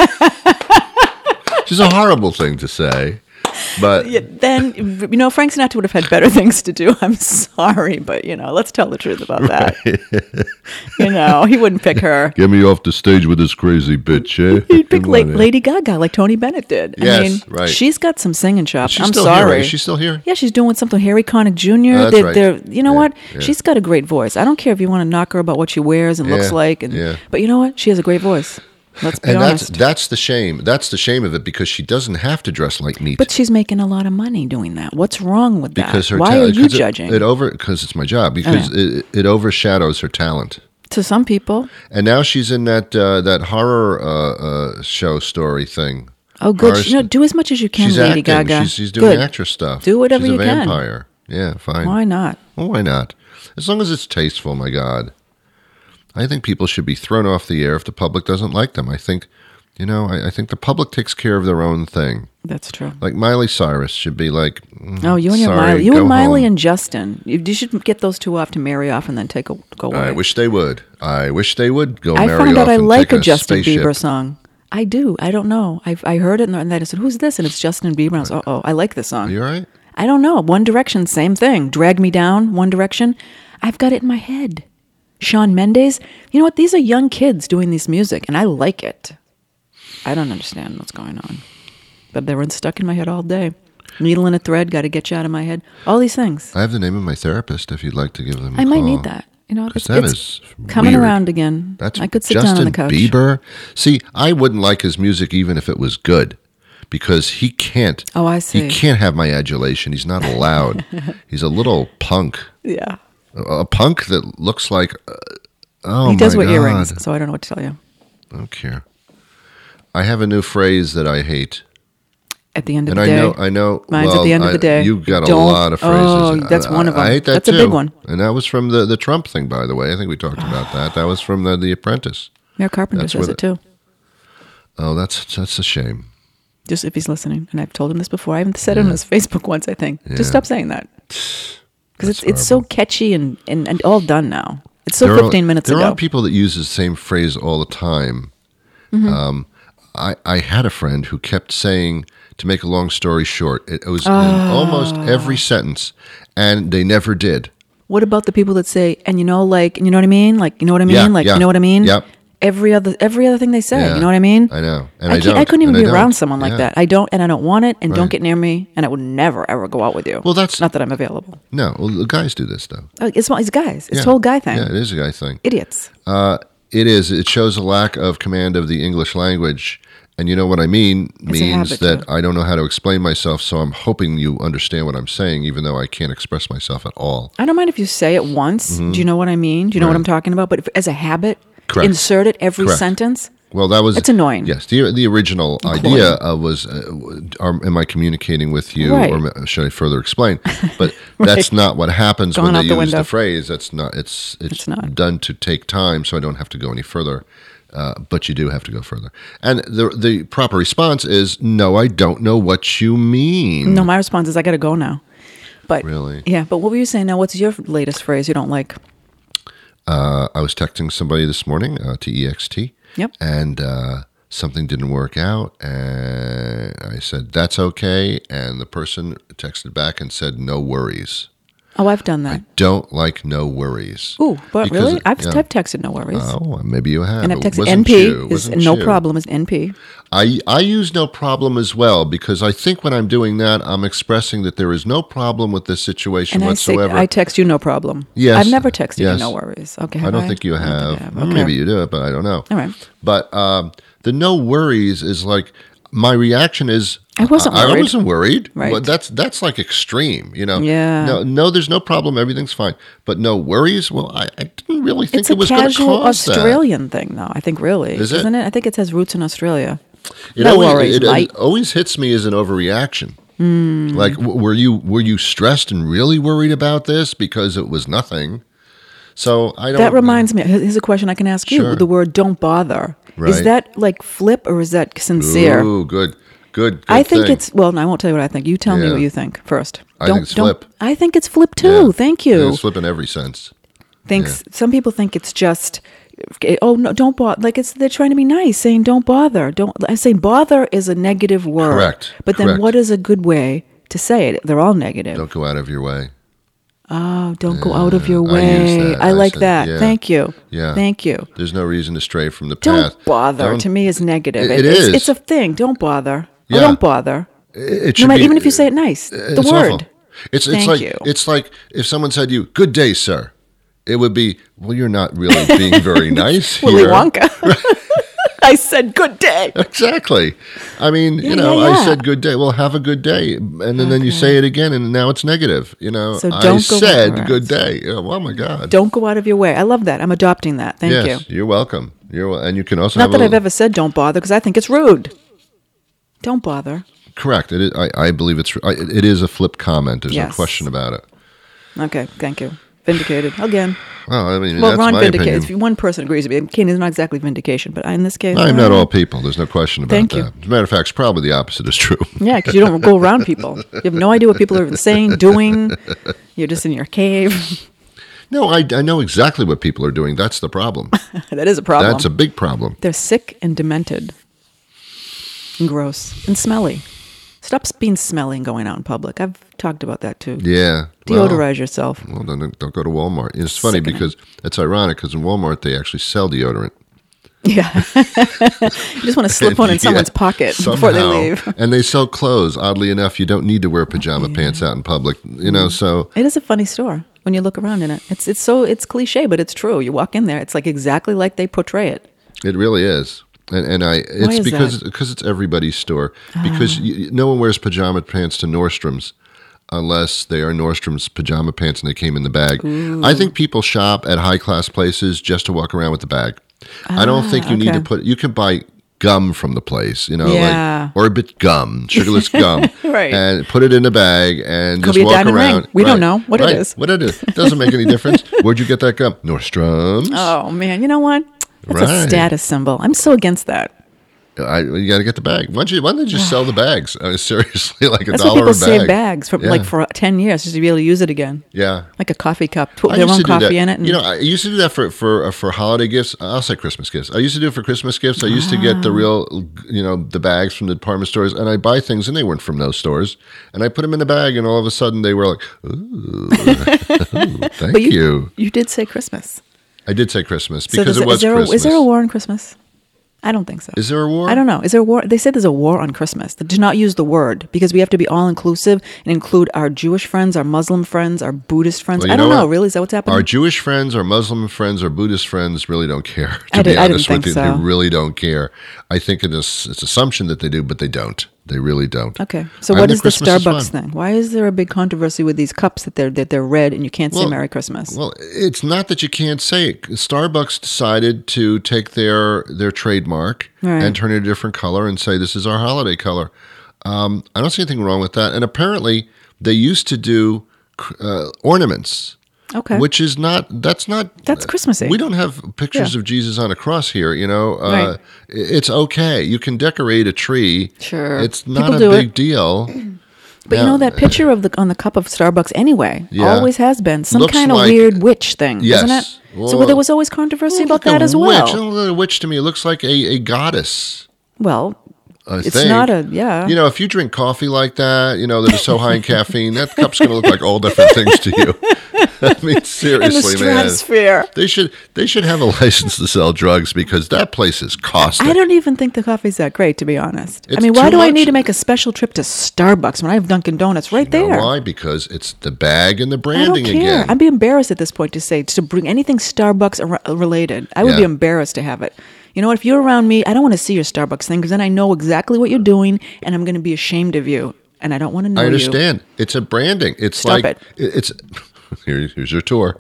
S3: Which is a horrible thing to say, but
S4: Yeah, then, you know, Frank Sinatra would have had better things to do. I'm sorry, but, you know, let's tell the truth about that. You know, he wouldn't pick her.
S3: get me off the stage with this crazy bitch. Eh?
S4: He'd pick
S3: Come on, eh?
S4: Lady Gaga like Tony Bennett did. I
S3: Yes,
S4: mean,
S3: right.
S4: she's got some singing chops.
S3: She's
S4: I'm
S3: still
S4: sorry.
S3: here, right? Is she still here?
S4: Yeah, she's doing something. Harry Connick Jr.
S3: That's right.
S4: You know
S3: Yeah,
S4: what?
S3: yeah.
S4: She's got a great voice. I don't care if you want to knock her about what she wears and looks
S3: Yeah,
S4: like.
S3: yeah.
S4: But you know what? She has a great voice. Let's be
S3: And
S4: honest.
S3: that's the shame. That's the shame of it because she doesn't have to dress like meat.
S4: But she's making a lot of money doing that. What's wrong with that?
S3: because her
S4: Why are you judging?
S3: Because it's my job. Because it overshadows her talent.
S4: To some people.
S3: And now she's in that horror show story thing.
S4: Oh, good.
S3: Horror-
S4: You know, do as much as you can,
S3: she's
S4: Lady
S3: acting.
S4: Gaga.
S3: She's doing
S4: Good.
S3: actress stuff.
S4: Do whatever
S3: she's
S4: you
S3: a
S4: can.
S3: vampire. Yeah, fine.
S4: Why not?
S3: Well, why not? As long as it's tasteful, my God. I think people should be thrown off the air if the public doesn't like them. I think, I think the public takes care of their own thing.
S4: That's true.
S3: Like Miley Cyrus should be like,
S4: Oh, you and your
S3: sorry,
S4: Miley. You
S3: go
S4: and Miley
S3: home.
S4: and Justin. You should get those two off to marry off and then go away.
S3: I wish they would. I wish they would go
S4: I
S3: marry
S4: found
S3: off
S4: out I
S3: and
S4: like
S3: take
S4: a Justin
S3: spaceship.
S4: Bieber song. I do. I don't know. I heard it and then I said, "Who's this?" And it's Justin Bieber. And I was, "Oh, I like this song."
S3: You all right?
S4: I don't know. One Direction, same thing. Drag Me Down, One Direction. I've got it in my head. Shawn Mendes. You know what? These are young kids doing this music, and I like it. I don't understand what's going on. But they were stuck in my head all day. Needle in a thread, got to get you out of my head. All these things.
S3: I have the name of my therapist if you'd like to give them a
S4: I might
S3: call.
S4: need that. You know,
S3: 'Cause
S4: it's,
S3: that
S4: it's
S3: is
S4: coming
S3: weird.
S4: around again.
S3: That's
S4: I could sit
S3: Justin
S4: down on the couch.
S3: Bieber. See, I wouldn't like his music even if it was good because he can't.
S4: Oh, I see.
S3: He can't have my adulation. He's not allowed. He's a little punk.
S4: Yeah.
S3: A punk that looks like. Oh,
S4: He does
S3: my
S4: wear
S3: God.
S4: earrings, so I don't know what to tell you.
S3: I don't care. I have a new phrase that I hate.
S4: At the end of
S3: And
S4: the day.
S3: I know.
S4: Mine's
S3: well,
S4: at the end of the day.
S3: You've got a
S4: Don't-
S3: lot of phrases.
S4: Oh, that's one of them.
S3: I hate that
S4: That's
S3: too.
S4: a big one.
S3: And that was from the Trump thing, by the way. I think we talked about that. That was from the Apprentice.
S4: Mayor Carpenter
S3: That's
S4: says
S3: what
S4: it too.
S3: Oh, that's a shame.
S4: Just if he's listening, and I've told him this before. I even said it on his Facebook once. I think.
S3: Yeah.
S4: Just stop saying that because
S3: That's
S4: it's so
S3: horrible.
S4: catchy and all done now. It's so
S3: There are-
S4: 15 minutes
S3: there
S4: ago.
S3: are people that use the same phrase all the time.
S4: Mm-hmm.
S3: I had a friend who kept saying, to make a long story short, it was in almost every sentence, and they never did.
S4: What about the people that say, and you know what I mean? Like, you know what I mean?
S3: Yeah,
S4: like,
S3: yeah.
S4: you know what I mean?
S3: Yep.
S4: Every other thing they say,
S3: Yeah.
S4: you know what I mean?
S3: I know. And
S4: I couldn't even
S3: and
S4: be
S3: I
S4: around
S3: don't.
S4: someone like
S3: Yeah.
S4: that. I don't want it, and don't
S3: Right.
S4: get near me, and I would never ever go out with you.
S3: Well, that's-
S4: not that I'm available.
S3: No, well, the guys do this, though.
S4: It's guys. It's
S3: Yeah.
S4: a whole guy thing.
S3: Yeah, it is a guy thing.
S4: Idiots.
S3: It is. It shows a lack of command of the English language. And you know what I mean?
S4: It's a
S3: Means
S4: habit,
S3: that
S4: too.
S3: I don't know how to explain myself, so I'm hoping you understand what I'm saying, even though I can't express myself at all.
S4: I don't mind if you say it once. Do you know what I mean? Do you know what
S3: Right.
S4: I'm talking about? But if, as a habit, to
S3: Correct.
S4: insert it every
S3: Correct.
S4: sentence.
S3: Well, that was
S4: It's annoying.
S3: Yes, the original idea was, am I communicating with you,
S4: Right.
S3: or should I further explain? But that's not what happens
S4: Gone
S3: when
S4: out
S3: they
S4: the
S3: use
S4: window.
S3: the phrase. That's not. It's
S4: not.
S3: done to take time, so I don't have to go any further. But you do have to go further. And the proper response is, no, I don't know what you mean.
S4: No, my response is I got to go now. But
S3: Really?
S4: yeah. But what were you saying now? What's your latest phrase you don't like?
S3: I was texting somebody this morning, TEXT.
S4: Yep.
S3: And something didn't work out. And I said, that's okay. And the person texted back and said, no worries.
S4: Oh, I've done that.
S3: Don't like no worries.
S4: Ooh, but
S3: Because,
S4: really? I've
S3: yeah.
S4: texted no worries.
S3: Oh, maybe you have.
S4: And I've
S3: It
S4: texted
S3: wasn't
S4: NP
S3: you. It
S4: is
S3: wasn't
S4: no
S3: you.
S4: problem is NP.
S3: I use no problem as well, because I think when I'm doing that, I'm expressing that there is no problem with this situation
S4: And
S3: whatsoever.
S4: I text you no problem.
S3: Yes.
S4: I've never texted
S3: Yes.
S4: you no worries. Okay.
S3: I don't think you have.
S4: Okay.
S3: Maybe you do it, but I don't know.
S4: All right.
S3: But the no worries is like, my reaction is,
S4: I wasn't
S3: I
S4: worried.
S3: wasn't worried.
S4: Right.
S3: Well, that's like extreme, you know.
S4: Yeah.
S3: No, there's no problem. Everything's fine. But no worries. Well, I didn't really think
S4: It's
S3: it
S4: a
S3: was going to
S4: casual
S3: cause
S4: Australian thing, though. I think really,
S3: Is it?
S4: isn't it? I think it has roots in Australia.
S3: that.
S4: No worries,
S3: It
S4: mate.
S3: always hits me as an overreaction.
S4: Hmm.
S3: Like, were you stressed and really worried about this because it was nothing? So I don't.
S4: That reminds me. Here's a question I can ask you.
S3: Sure.
S4: The word "don't bother" is
S3: Right.
S4: that like flip or is that sincere?
S3: Ooh, good.
S4: I think
S3: thing.
S4: it's well. I won't tell you what I think. You tell me
S3: Yeah.
S4: what you think first.
S3: I think it's flip.
S4: I think it's flip too.
S3: Yeah.
S4: Thank you.
S3: It's flip in every sense.
S4: Some people think it's just. Oh no! Don't bother. Like they're trying to be nice, saying "don't bother." Don't. I'm saying bother is a negative word.
S3: Correct.
S4: But then,
S3: Correct.
S4: what is a good way to say it? They're all negative.
S3: Don't go out of your way.
S4: Oh, don't go out of your
S3: I use
S4: way.
S3: that.
S4: I
S3: I
S4: like
S3: said,
S4: that.
S3: yeah.
S4: Thank you.
S3: Yeah.
S4: Thank you.
S3: There's no reason to stray from the
S4: Don't
S3: path.
S4: bother.
S3: Don't-
S4: To me, is negative.
S3: It
S4: it's,
S3: is.
S4: It's a thing. Don't bother.
S3: Yeah.
S4: Oh, don't bother.
S3: It
S4: No
S3: should
S4: matter,
S3: be,
S4: even if you say it nice. The
S3: it's
S4: word.
S3: awful. It's
S4: Thank
S3: like
S4: you.
S3: it's like if someone said to you, "Good day, sir." It would be, well, you're not really being very nice
S4: Willy
S3: here.
S4: Wonka. I said good day.
S3: Exactly. I mean,
S4: Yeah,
S3: you know,
S4: yeah,
S3: I
S4: yeah.
S3: said good day. Well, have a good day, and then you say it again, and now it's negative. You know,
S4: So
S3: I
S4: don't go
S3: said
S4: backwards.
S3: good day. Oh my God.
S4: Don't go out of your way. I love that. I'm adopting that. Thank
S3: yes,
S4: you.
S3: you're welcome. And you can also
S4: Not
S3: have
S4: that I've ever said don't bother because I think it's rude. Don't bother.
S3: correct. It is, I believe it is a flip comment. There's no
S4: Yes.
S3: question about it.
S4: Okay, thank you. Vindicated again.
S3: Well, I mean,
S4: Well,
S3: that's
S4: Ron
S3: my
S4: vindicated.
S3: opinion.
S4: If one person agrees with me, Kane is not exactly vindication, but in this case,
S3: I'm not all people. There's no question about
S4: Thank
S3: that.
S4: you.
S3: As a matter of fact, it's probably the opposite is true.
S4: Yeah, because you don't go around people. You have no idea what people are saying, doing. You're just in your cave.
S3: No, I know exactly what people are doing. That's the problem.
S4: That is a problem.
S3: That's a big problem.
S4: They're sick and demented and gross and smelly. Stop being smelly and going out in public. I've talked about that too.
S3: Yeah. well-
S4: Deodorize yourself.
S3: Well, then don't go to Walmart. It's funny
S4: Sickening.
S3: because it's ironic because in Walmart they actually sell deodorant.
S4: Yeah. You just want to slip one in
S3: Yeah,
S4: someone's pocket before they
S3: somehow.
S4: leave.
S3: And they sell clothes. Oddly enough, you don't need to wear pajama pants out in public. You know, so
S4: It is a funny store when you look around in it. It's cliche, but it's true. You walk in there, it's like exactly like they portray it.
S3: it really is. And it's
S4: is
S3: because it's everybody's store. Because no one wears pajama pants to Nordstrom's. unless they are Nordstrom's pajama pants and they came in the bag. I think people shop at high-class places just to walk around with the bag. I don't think you need to put... You can buy gum from the place,
S4: Yeah.
S3: like Orbit gum, sugarless gum,
S4: Right.
S3: and put it in a bag and
S4: Could
S3: just
S4: be a
S3: walk
S4: diamond
S3: around.
S4: ring. We don't know what it is.
S3: What it is. Doesn't make any difference. Where'd you get that gum? Nordstrom's.
S4: Oh, man. You know what? That's a
S3: Right.
S4: status symbol. I'm so against that.
S3: You got to get the bag. Why don't they just sell the bags? Seriously, like
S4: That's
S3: $1
S4: why people
S3: a bag.
S4: save bags for
S3: Yeah.
S4: for 10 years just to be able to use it again.
S3: Yeah.
S4: Like a coffee cup. Put
S3: I
S4: their
S3: used
S4: own
S3: to do
S4: coffee
S3: that.
S4: in it. And,
S3: I used to do that for holiday gifts. I'll say Christmas gifts. I used to do it for Christmas gifts. I used to get the real, the bags from the department stores, and I buy things, and they weren't from those stores, and I put them in the bag, and all of a sudden they were like, "Ooh, thank
S4: but
S3: you."
S4: You did say Christmas.
S3: I did say Christmas
S4: So
S3: because it was Christmas.
S4: Is there a war on Christmas? I don't think so.
S3: Is there a war?
S4: I don't know. Is there a war? They said there's a war on Christmas. Do not use the word because we have to be all inclusive and include our Jewish friends, our Muslim friends, our Buddhist friends.
S3: Well, you
S4: I don't
S3: know
S4: know.
S3: what?
S4: Really, is that what's happening?
S3: Our Jewish friends, our Muslim friends, our Buddhist friends really don't care. To
S4: I
S3: be
S4: didn't
S3: honest
S4: think
S3: with you,
S4: so.
S3: they really don't care. I think it's assumption that they do, but they don't. They really don't.
S4: Okay. So
S3: And
S4: what
S3: the
S4: is the
S3: Christmas
S4: Starbucks
S3: fun.
S4: thing? Why is there a big controversy with these cups that they're red and you can't say
S3: Well,
S4: Merry Christmas?
S3: Well, it's not that you can't say it. Starbucks decided to take their trademark
S4: Right.
S3: and turn it a different color and say this is our holiday color. I don't see anything wrong with that. And apparently, they used to do ornaments.
S4: Okay.
S3: Which is that's
S4: Christmassy.
S3: We don't have pictures
S4: Yeah.
S3: of Jesus on a cross here,
S4: Right.
S3: It's okay. You can decorate a tree.
S4: Sure.
S3: It's not
S4: People
S3: a
S4: do
S3: big
S4: it.
S3: deal.
S4: But
S3: Now,
S4: that picture on the cup of Starbucks anyway
S3: Yeah.
S4: always has been some
S3: Looks
S4: kind of
S3: like-
S4: weird witch thing,
S3: Yes.
S4: isn't it? So
S3: Well,
S4: there was always controversy
S3: It
S4: about
S3: looks like
S4: that
S3: a
S4: as
S3: witch.
S4: well.
S3: It doesn't look like a witch to me. It looks like a goddess.
S4: Well,
S3: I
S4: it's
S3: think.
S4: not a yeah.
S3: If you drink coffee like that, that is so high in caffeine, that cup's going to look like all different things to you. I mean,
S4: in the
S3: seriously, man.
S4: stratosphere.
S3: They should have a license to sell drugs because that place is caustic.
S4: I don't even think the coffee's that great, to be honest.
S3: It's
S4: I mean, why
S3: too
S4: do I
S3: much.
S4: need to make a special trip to Starbucks when I have Dunkin' Donuts right
S3: You know
S4: there?
S3: why? Because it's the bag and the
S4: I don't
S3: branding
S4: care.
S3: again.
S4: I'd be embarrassed at this point to bring anything Starbucks related. I would be
S3: Yeah.
S4: embarrassed to have it. You know what? If you're around me, I don't want to see your Starbucks thing because then I know exactly what you're doing and I'm going to be ashamed of you. And I don't want to know
S3: I
S4: you.
S3: understand. It's a branding. It's
S4: Stop
S3: like it's here's your tour.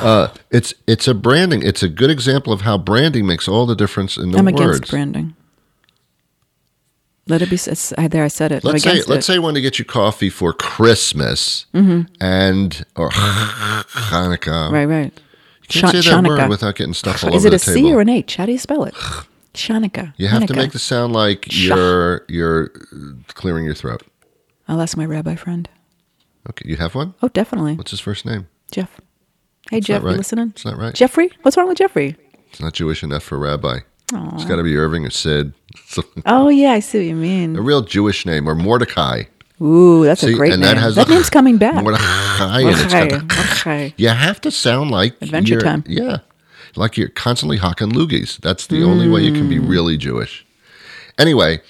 S3: It's a branding. It's a good example of how branding makes all the difference in the
S4: I'm
S3: words.
S4: against branding. Let it be. There, I said it.
S3: Let's
S4: I'm
S3: say
S4: against
S3: let's
S4: it.
S3: say I want to get you coffee for Christmas and or Hanukkah.
S4: Right.
S3: You can't say that word
S4: Chanukah.
S3: without getting stuff all
S4: Is
S3: over
S4: it
S3: the
S4: a
S3: table.
S4: C or an H? How do you spell it? Chanukah.
S3: You have to
S4: Hanukkah.
S3: make the sound like
S4: Shah.
S3: you're clearing your throat.
S4: I'll ask my rabbi friend.
S3: Okay, you have one?
S4: Oh, definitely.
S3: What's his first name?
S4: Jeff. Hey, Jeff,
S3: not right.
S4: you listening?
S3: It's not right.
S4: Jeffrey? What's wrong with Jeffrey?
S3: It's not Jewish enough for rabbi. It's got to be Irving or Sid.
S4: Oh, yeah, I see what you
S3: A
S4: mean.
S3: real Jewish name or Mordecai.
S4: Ooh, that's
S3: See,
S4: a great
S3: and
S4: name.
S3: that has
S4: That
S3: a-
S4: name's coming back.
S3: Mordecai. And it's got
S4: Okay.
S3: you have to sound like
S4: Adventure
S3: you're-
S4: Time.
S3: Yeah, like you're constantly hawking loogies. That's the only way you can be really Jewish. Anyway,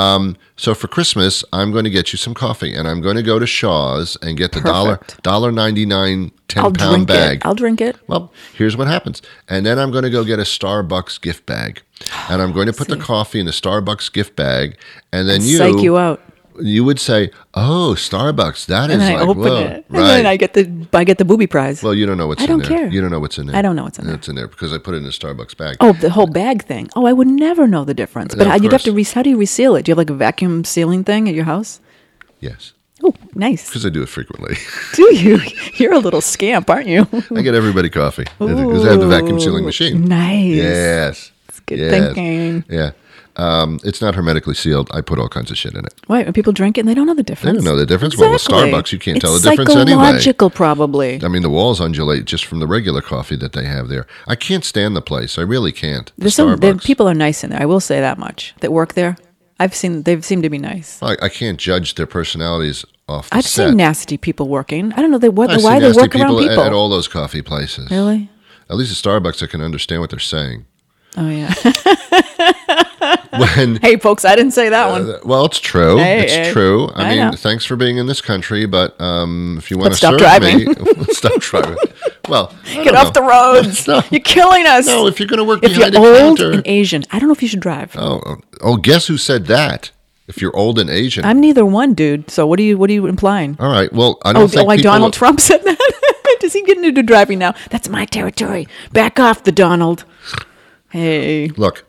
S3: so for Christmas, I'm going to get you some coffee, and I'm going to go to Shaw's and get the
S4: Perfect.
S3: $1.99
S4: I'll
S3: 10-pound
S4: drink
S3: bag.
S4: it. I'll drink it.
S3: Well, here's what happens. And then I'm going to go get a Starbucks gift bag. And I'm going to put the coffee in the Starbucks gift bag. And then
S4: Psych you out.
S3: you would say, oh, Starbucks, that is
S4: And then I
S3: like,
S4: open
S3: whoa.
S4: it. And
S3: Right.
S4: then I get the booby prize.
S3: Well, you don't know what's
S4: I
S3: in
S4: don't
S3: there.
S4: care.
S3: You don't know what's in there.
S4: I don't know what's in there.
S3: It's in there because I put it in a Starbucks bag.
S4: Oh, the whole bag thing. Oh, I would never know the difference. But
S3: Yeah, of
S4: you'd have to
S3: course.
S4: how do you reseal it? Do you have like a vacuum sealing thing at your house?
S3: Yes,
S4: Oh, nice.
S3: because I do it frequently.
S4: Do you? You're a little scamp, aren't you?
S3: I get everybody coffee because I have the vacuum sealing machine.
S4: Nice.
S3: Yes.
S4: That's good
S3: Yes.
S4: thinking.
S3: Yeah. It's not hermetically sealed. I put all kinds of shit in it.
S4: Why? When people drink it and they don't know the
S3: They
S4: difference.
S3: don't know the difference. Well, with
S4: Exactly.
S3: Starbucks, you can't
S4: It's
S3: tell the difference anyway.
S4: psychological, probably.
S3: I mean, the walls undulate just from the regular coffee that they have there. I can't stand the place. I really can't. The Starbucks.
S4: People are nice in there. I will say that much. That work there. They've seemed to be nice.
S3: I can't judge their personalities off the
S4: I've
S3: set.
S4: seen nasty people working. I don't know
S3: I've
S4: why
S3: seen
S4: they
S3: nasty
S4: work around people.
S3: at all those coffee places.
S4: Really?
S3: At least at Starbucks, I can understand what they're saying.
S4: Oh yeah.
S3: When
S4: Hey, folks, I didn't say that one.
S3: well, it's true.
S4: Hey,
S3: it's
S4: hey.
S3: true. I
S4: I
S3: mean,
S4: know.
S3: thanks for being in this country, but if you want to
S4: stop
S3: serve
S4: driving.
S3: me, stop driving. Well, I
S4: Get
S3: don't
S4: off
S3: know.
S4: the roads.
S3: No.
S4: You're killing us.
S3: No, if you're going to work
S4: if you're
S3: behind a
S4: old
S3: counter.
S4: and Asian, I don't know if you should drive.
S3: Oh, guess who said that? If you're old and Asian.
S4: I'm neither one, dude. So what are you implying?
S3: All right. Well, I don't think
S4: like
S3: people...
S4: Donald Trump said that? Does he get into driving now? That's my territory. Back off, the Donald. Hey.
S3: Look.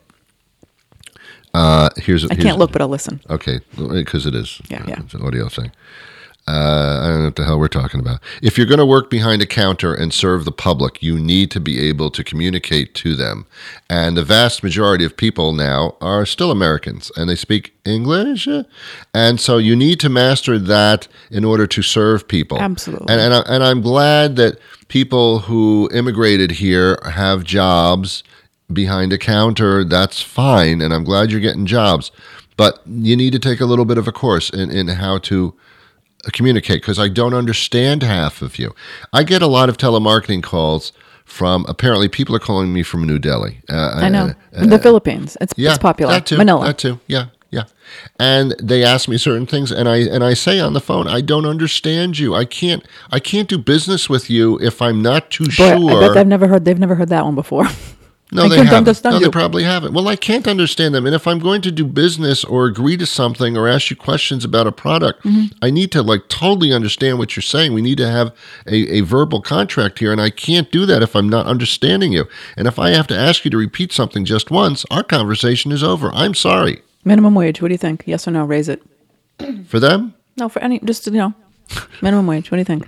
S3: Here's.
S4: I can't look, but I'll listen.
S3: Okay, because it is.
S4: Yeah.
S3: It's an audio thing. I don't know what the hell we're talking about. If you're going to work behind a counter and serve the public, you need to be able to communicate to them. And the vast majority of people now are still Americans, and they speak English. And so you need to master that in order to serve people.
S4: Absolutely.
S3: And I'm glad that people who immigrated here have jobs behind a counter. That's fine, and I'm glad you're getting jobs. But you need to take a little bit of a course in how to communicate, because I don't understand half of you. I get a lot of telemarketing calls from, apparently people are calling me from New Delhi.
S4: I know. The Philippines. It's popular.
S3: That too,
S4: Manila.
S3: That too. Yeah. And they ask me certain things, and I say on the phone, I don't understand you. I can't do business with you if I'm not too sure.
S4: I bet they've never heard that one before.
S3: No, they haven't. No, they probably haven't. Well, I can't understand them. And if I'm going to do business or agree to something or ask you questions about a product, I need to totally understand what you're saying. We need to have a verbal contract here, and I can't do that if I'm not understanding you. And if I have to ask you to repeat something just once, our conversation is over. I'm sorry.
S4: Minimum wage. What do you think? Yes or no? Raise it.
S3: For them?
S4: No, for any. Just minimum wage. What do you think?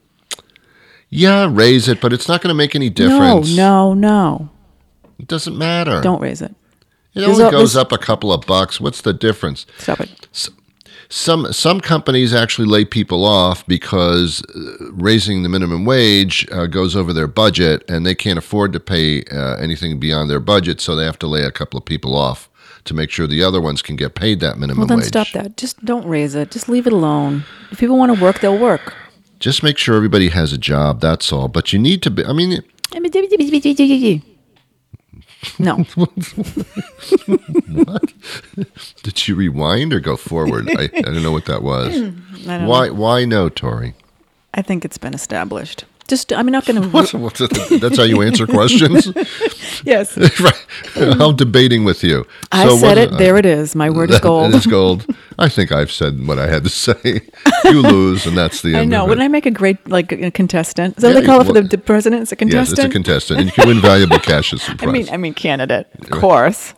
S3: Yeah, raise it, but it's not going to make any difference.
S4: No.
S3: It doesn't matter.
S4: Don't raise it.
S3: It only goes up a couple of bucks. What's the difference?
S4: Stop it.
S3: Some companies actually lay people off because raising the minimum wage goes over their budget, and they can't afford to pay anything beyond their budget, so they have to lay a couple of people off to make sure the other ones can get paid that minimum wage.
S4: Well, then stop that. Just don't raise it. Just leave it alone. If people want to work, they'll work.
S3: Just make sure everybody has a job, that's all. But you need to be,
S4: No.
S3: What? Did you rewind or go forward? I don't know what that was.
S4: I don't know.
S3: Why no, Tori?
S4: I think it's been established. I'm not going to...
S3: That's how you answer questions?
S4: Yes.
S3: Right. I'm debating with you.
S4: I said it. There it is. My word is gold.
S3: It is gold. I think I've said what I had to say. You lose, and that's the end.
S4: I know.
S3: Of it.
S4: Wouldn't I make a great a contestant? Is that what they call it for the president? It's a contestant?
S3: Yes, it's a contestant. And you can win valuable cash as a prize.
S4: I mean candidate, of course.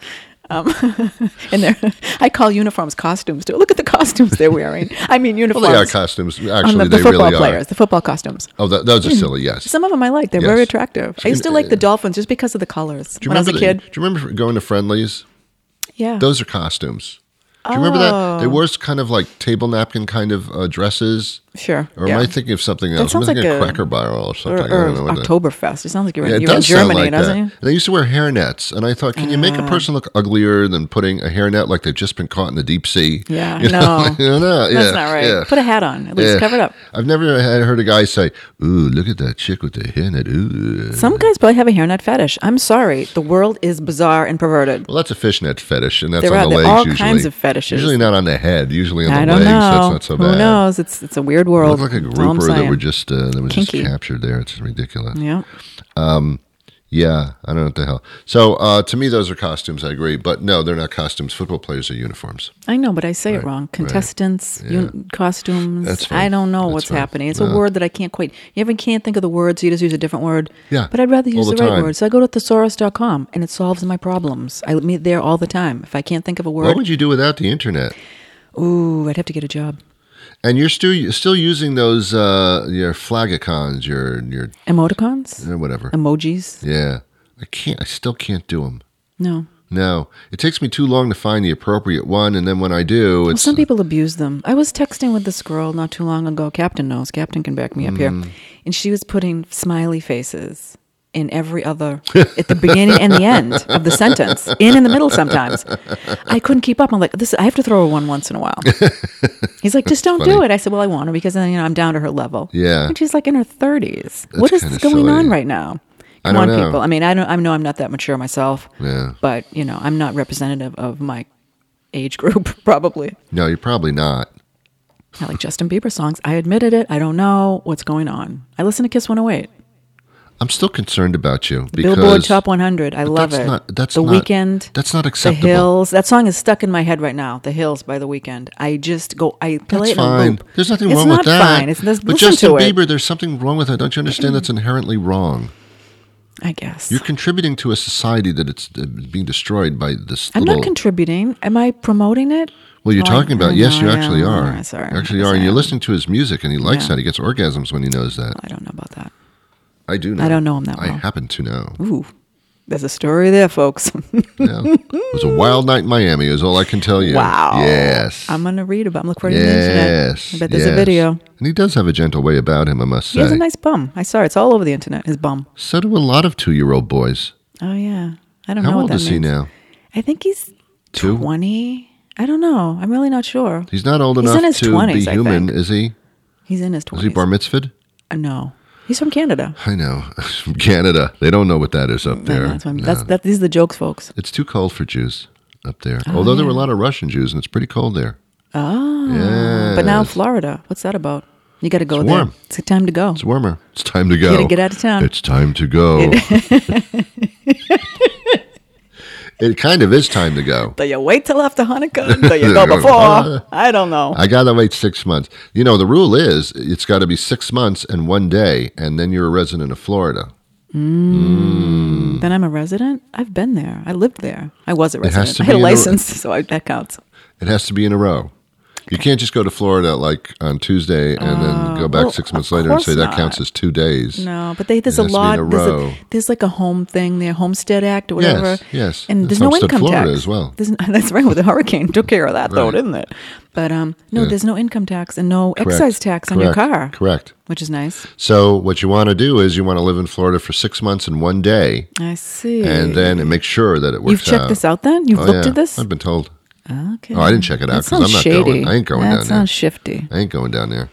S4: And I call uniforms costumes too. Look at the costumes they're wearing. I mean uniforms.
S3: Well, they are costumes. Actually,
S4: the
S3: they
S4: football
S3: really
S4: players,
S3: are.
S4: the football costumes.
S3: Oh, those are silly, yes.
S4: Some of them I like. They're very attractive. I used to like the Dolphins just because of the colors when I was a kid.
S3: Do you remember going to Friendly's?
S4: Yeah.
S3: Those are costumes. Do you remember that? They wore kind of like table napkin kind of dresses.
S4: Sure.
S3: Or am I thinking of something else?
S4: Sounds
S3: I'm thinking
S4: like
S3: of Cracker Barrel or something.
S4: Or
S3: I don't know
S4: Oktoberfest. It sounds like you're in
S3: does
S4: Germany,
S3: sound like
S4: doesn't
S3: that.
S4: it?
S3: They used to wear hairnets, and I thought, can you make a person look uglier than putting a hairnet like they've just been caught in the deep sea?
S4: Yeah,
S3: You know?
S4: no.
S3: Yeah,
S4: That's not right.
S3: yeah.
S4: Put a hat on. At least cover it up.
S3: I've never heard a guy say, "Ooh, look at that chick with the hairnet." Ooh.
S4: Some guys probably have a hairnet fetish. I'm sorry. The world is bizarre and perverted.
S3: Well, that's a fishnet fetish, and that's
S4: There
S3: on the
S4: are
S3: legs
S4: all
S3: usually.
S4: kinds of fetishes.
S3: Usually not on the head. Usually on
S4: I
S3: the
S4: don't
S3: legs.
S4: know.
S3: That's not so bad.
S4: Who knows? It's a weird
S3: It
S4: world.
S3: looked like a
S4: That's all I'm
S3: grouper that
S4: saying.
S3: were just
S4: Kinky.
S3: captured there. It's ridiculous.
S4: Yeah.
S3: Yeah, I don't know what the hell. So to me, those are costumes. I agree, but no, they're not costumes. Football players are uniforms.
S4: I know, but I say it wrong. Contestants,
S3: Yeah.
S4: Costumes.
S3: That's fine.
S4: I don't know
S3: That's
S4: what's
S3: fine.
S4: happening. It's
S3: No.
S4: a word that I can't quite. You ever can't think of the word, so you just use a different word.
S3: Yeah,
S4: But I'd rather use
S3: all
S4: the
S3: the
S4: right
S3: time.
S4: word. So I go to thesaurus.com and it solves my problems. I meet there all the time. If I can't think of a
S3: What
S4: word,
S3: would you do without the internet?
S4: ooh, I'd have to get a job.
S3: And you're still using those your flagicons, your
S4: Emoticons,
S3: whatever.
S4: emojis.
S3: Yeah, I still can't do them.
S4: No.
S3: No, it takes me too long to find the appropriate one, and then when I do,
S4: Well,
S3: it's
S4: some people abuse them. I was texting with this girl not too long ago. Captain knows. Captain can back me up here. And she was putting smiley faces in every other, at the beginning and the end of the sentence, in the middle sometimes. I couldn't keep up. I'm like, I have to throw her one once in a while. He's like, just don't
S3: funny.
S4: do it. I said, well, I want to because then, I'm down to her level.
S3: Yeah.
S4: And she's like in her 30s. What is
S3: kinda
S4: going
S3: silly.
S4: on right now?
S3: I
S4: Come
S3: don't
S4: on,
S3: know.
S4: people. I mean, I know I'm not that mature myself.
S3: Yeah.
S4: But, I'm not representative of my age group, probably.
S3: No, you're probably not.
S4: I like Justin Bieber songs. I admitted it. I don't know what's going on. I listen to Kiss 108.
S3: I'm still concerned about you because
S4: Billboard Top 100. I love
S3: that's
S4: it.
S3: not- that's
S4: The
S3: not-
S4: Weeknd.
S3: that's not
S4: The
S3: acceptable.
S4: Hills. That song is stuck in my head right now. The Hills by The Weeknd. I just go. I play
S3: That's
S4: it in a
S3: fine.
S4: loop.
S3: There's nothing
S4: It's
S3: wrong
S4: not
S3: with that.
S4: Fine. It's
S3: but
S4: listen
S3: Justin
S4: to it.
S3: Bieber, there's something wrong with that. Don't you understand that's inherently wrong?
S4: I guess.
S3: You're contributing to a society that it's being destroyed by this
S4: I'm
S3: little...
S4: not contributing. Am I promoting it?
S3: Well, you're
S4: Oh,
S3: talking about...
S4: I
S3: Yes,
S4: know,
S3: you
S4: yeah.
S3: actually are.
S4: All right, sorry.
S3: You actually
S4: Yes,
S3: are.
S4: I
S3: And you're
S4: am.
S3: listening to his music, and he likes
S4: Yeah.
S3: that. He gets orgasms when he knows that.
S4: I don't know about that.
S3: I do know.
S4: I don't know him that
S3: I
S4: well.
S3: happen to know.
S4: Ooh, there's a story there, folks.
S3: Yeah. It was a wild night in Miami, is all I can tell you.
S4: Wow.
S3: Yes.
S4: I'm gonna read about. I'm looking for it on the internet.
S3: Yes.
S4: I bet there's
S3: yes.
S4: a video.
S3: And he does have a gentle way about him, I must
S4: He has
S3: say.
S4: a nice bum. I saw it. It's all over the internet. His bum.
S3: So do a lot of 2-year-old boys.
S4: Oh yeah. I don't
S3: How
S4: know what
S3: old
S4: that
S3: is he
S4: means.
S3: now?
S4: I think he's
S3: 2?
S4: 20. I don't know. I'm really not sure.
S3: He's not old
S4: He's
S3: enough
S4: in his
S3: to
S4: 20s,
S3: be
S4: I
S3: human,
S4: think.
S3: is he?
S4: He's in his 20s.
S3: Is he bar mitzvahed?
S4: No. He's from Canada.
S3: I know. From Canada. They don't know what that is up there.
S4: That's what I'm-
S3: No.
S4: these are the jokes, folks.
S3: It's too cold for Jews up there. Although there were a lot of Russian Jews, and it's pretty cold there.
S4: Oh.
S3: Yes.
S4: But now Florida. What's that about? You got to go
S3: It's
S4: there.
S3: warm.
S4: It's time to go.
S3: It's warmer. It's time to go.
S4: gotta get out of town.
S3: It's time to go. It kind of is time to go.
S4: Do you wait till after Hanukkah? Do you go before? I don't know.
S3: I got to wait 6 months. You know, the rule is it's got to be 6 months and 1 day, and then you're a resident of Florida.
S4: Then I'm a resident? I've been there. I lived there. I was a
S3: has
S4: resident.
S3: to
S4: I had
S3: be
S4: a
S3: in a-
S4: license, so that counts.
S3: It has to be in a row. You can't just go to Florida like on Tuesday and then go back
S4: well,
S3: 6 months
S4: of
S3: later and say
S4: course
S3: that
S4: not.
S3: counts as 2 days.
S4: No, but there's
S3: It
S4: a
S3: has to be
S4: lot.
S3: in a row.
S4: There's like a home thing there, Homestead Act or
S3: Yes,
S4: whatever.
S3: yes.
S4: And
S3: That's
S4: there's no
S3: Homestead,
S4: income
S3: Florida
S4: tax
S3: as well.
S4: That's right. With the hurricane, took care of that though,
S3: Right.
S4: didn't it? But no,
S3: Yeah.
S4: there's no income tax and no
S3: Correct.
S4: excise tax on your
S3: Correct.
S4: car,
S3: Correct.
S4: which is nice.
S3: So what you want to do is you want to live in Florida for 6 months and 1 day,
S4: I see.
S3: and then make sure that it works
S4: You've checked
S3: out.
S4: this out then? You've
S3: Oh,
S4: looked
S3: yeah.
S4: at this?
S3: I've been told.
S4: Okay.
S3: Oh, I didn't check it out
S4: That
S3: 'cause I'm
S4: sounds
S3: not
S4: shady.
S3: going. I ain't going
S4: that
S3: down there.
S4: sounds shifty.
S3: I ain't going down there.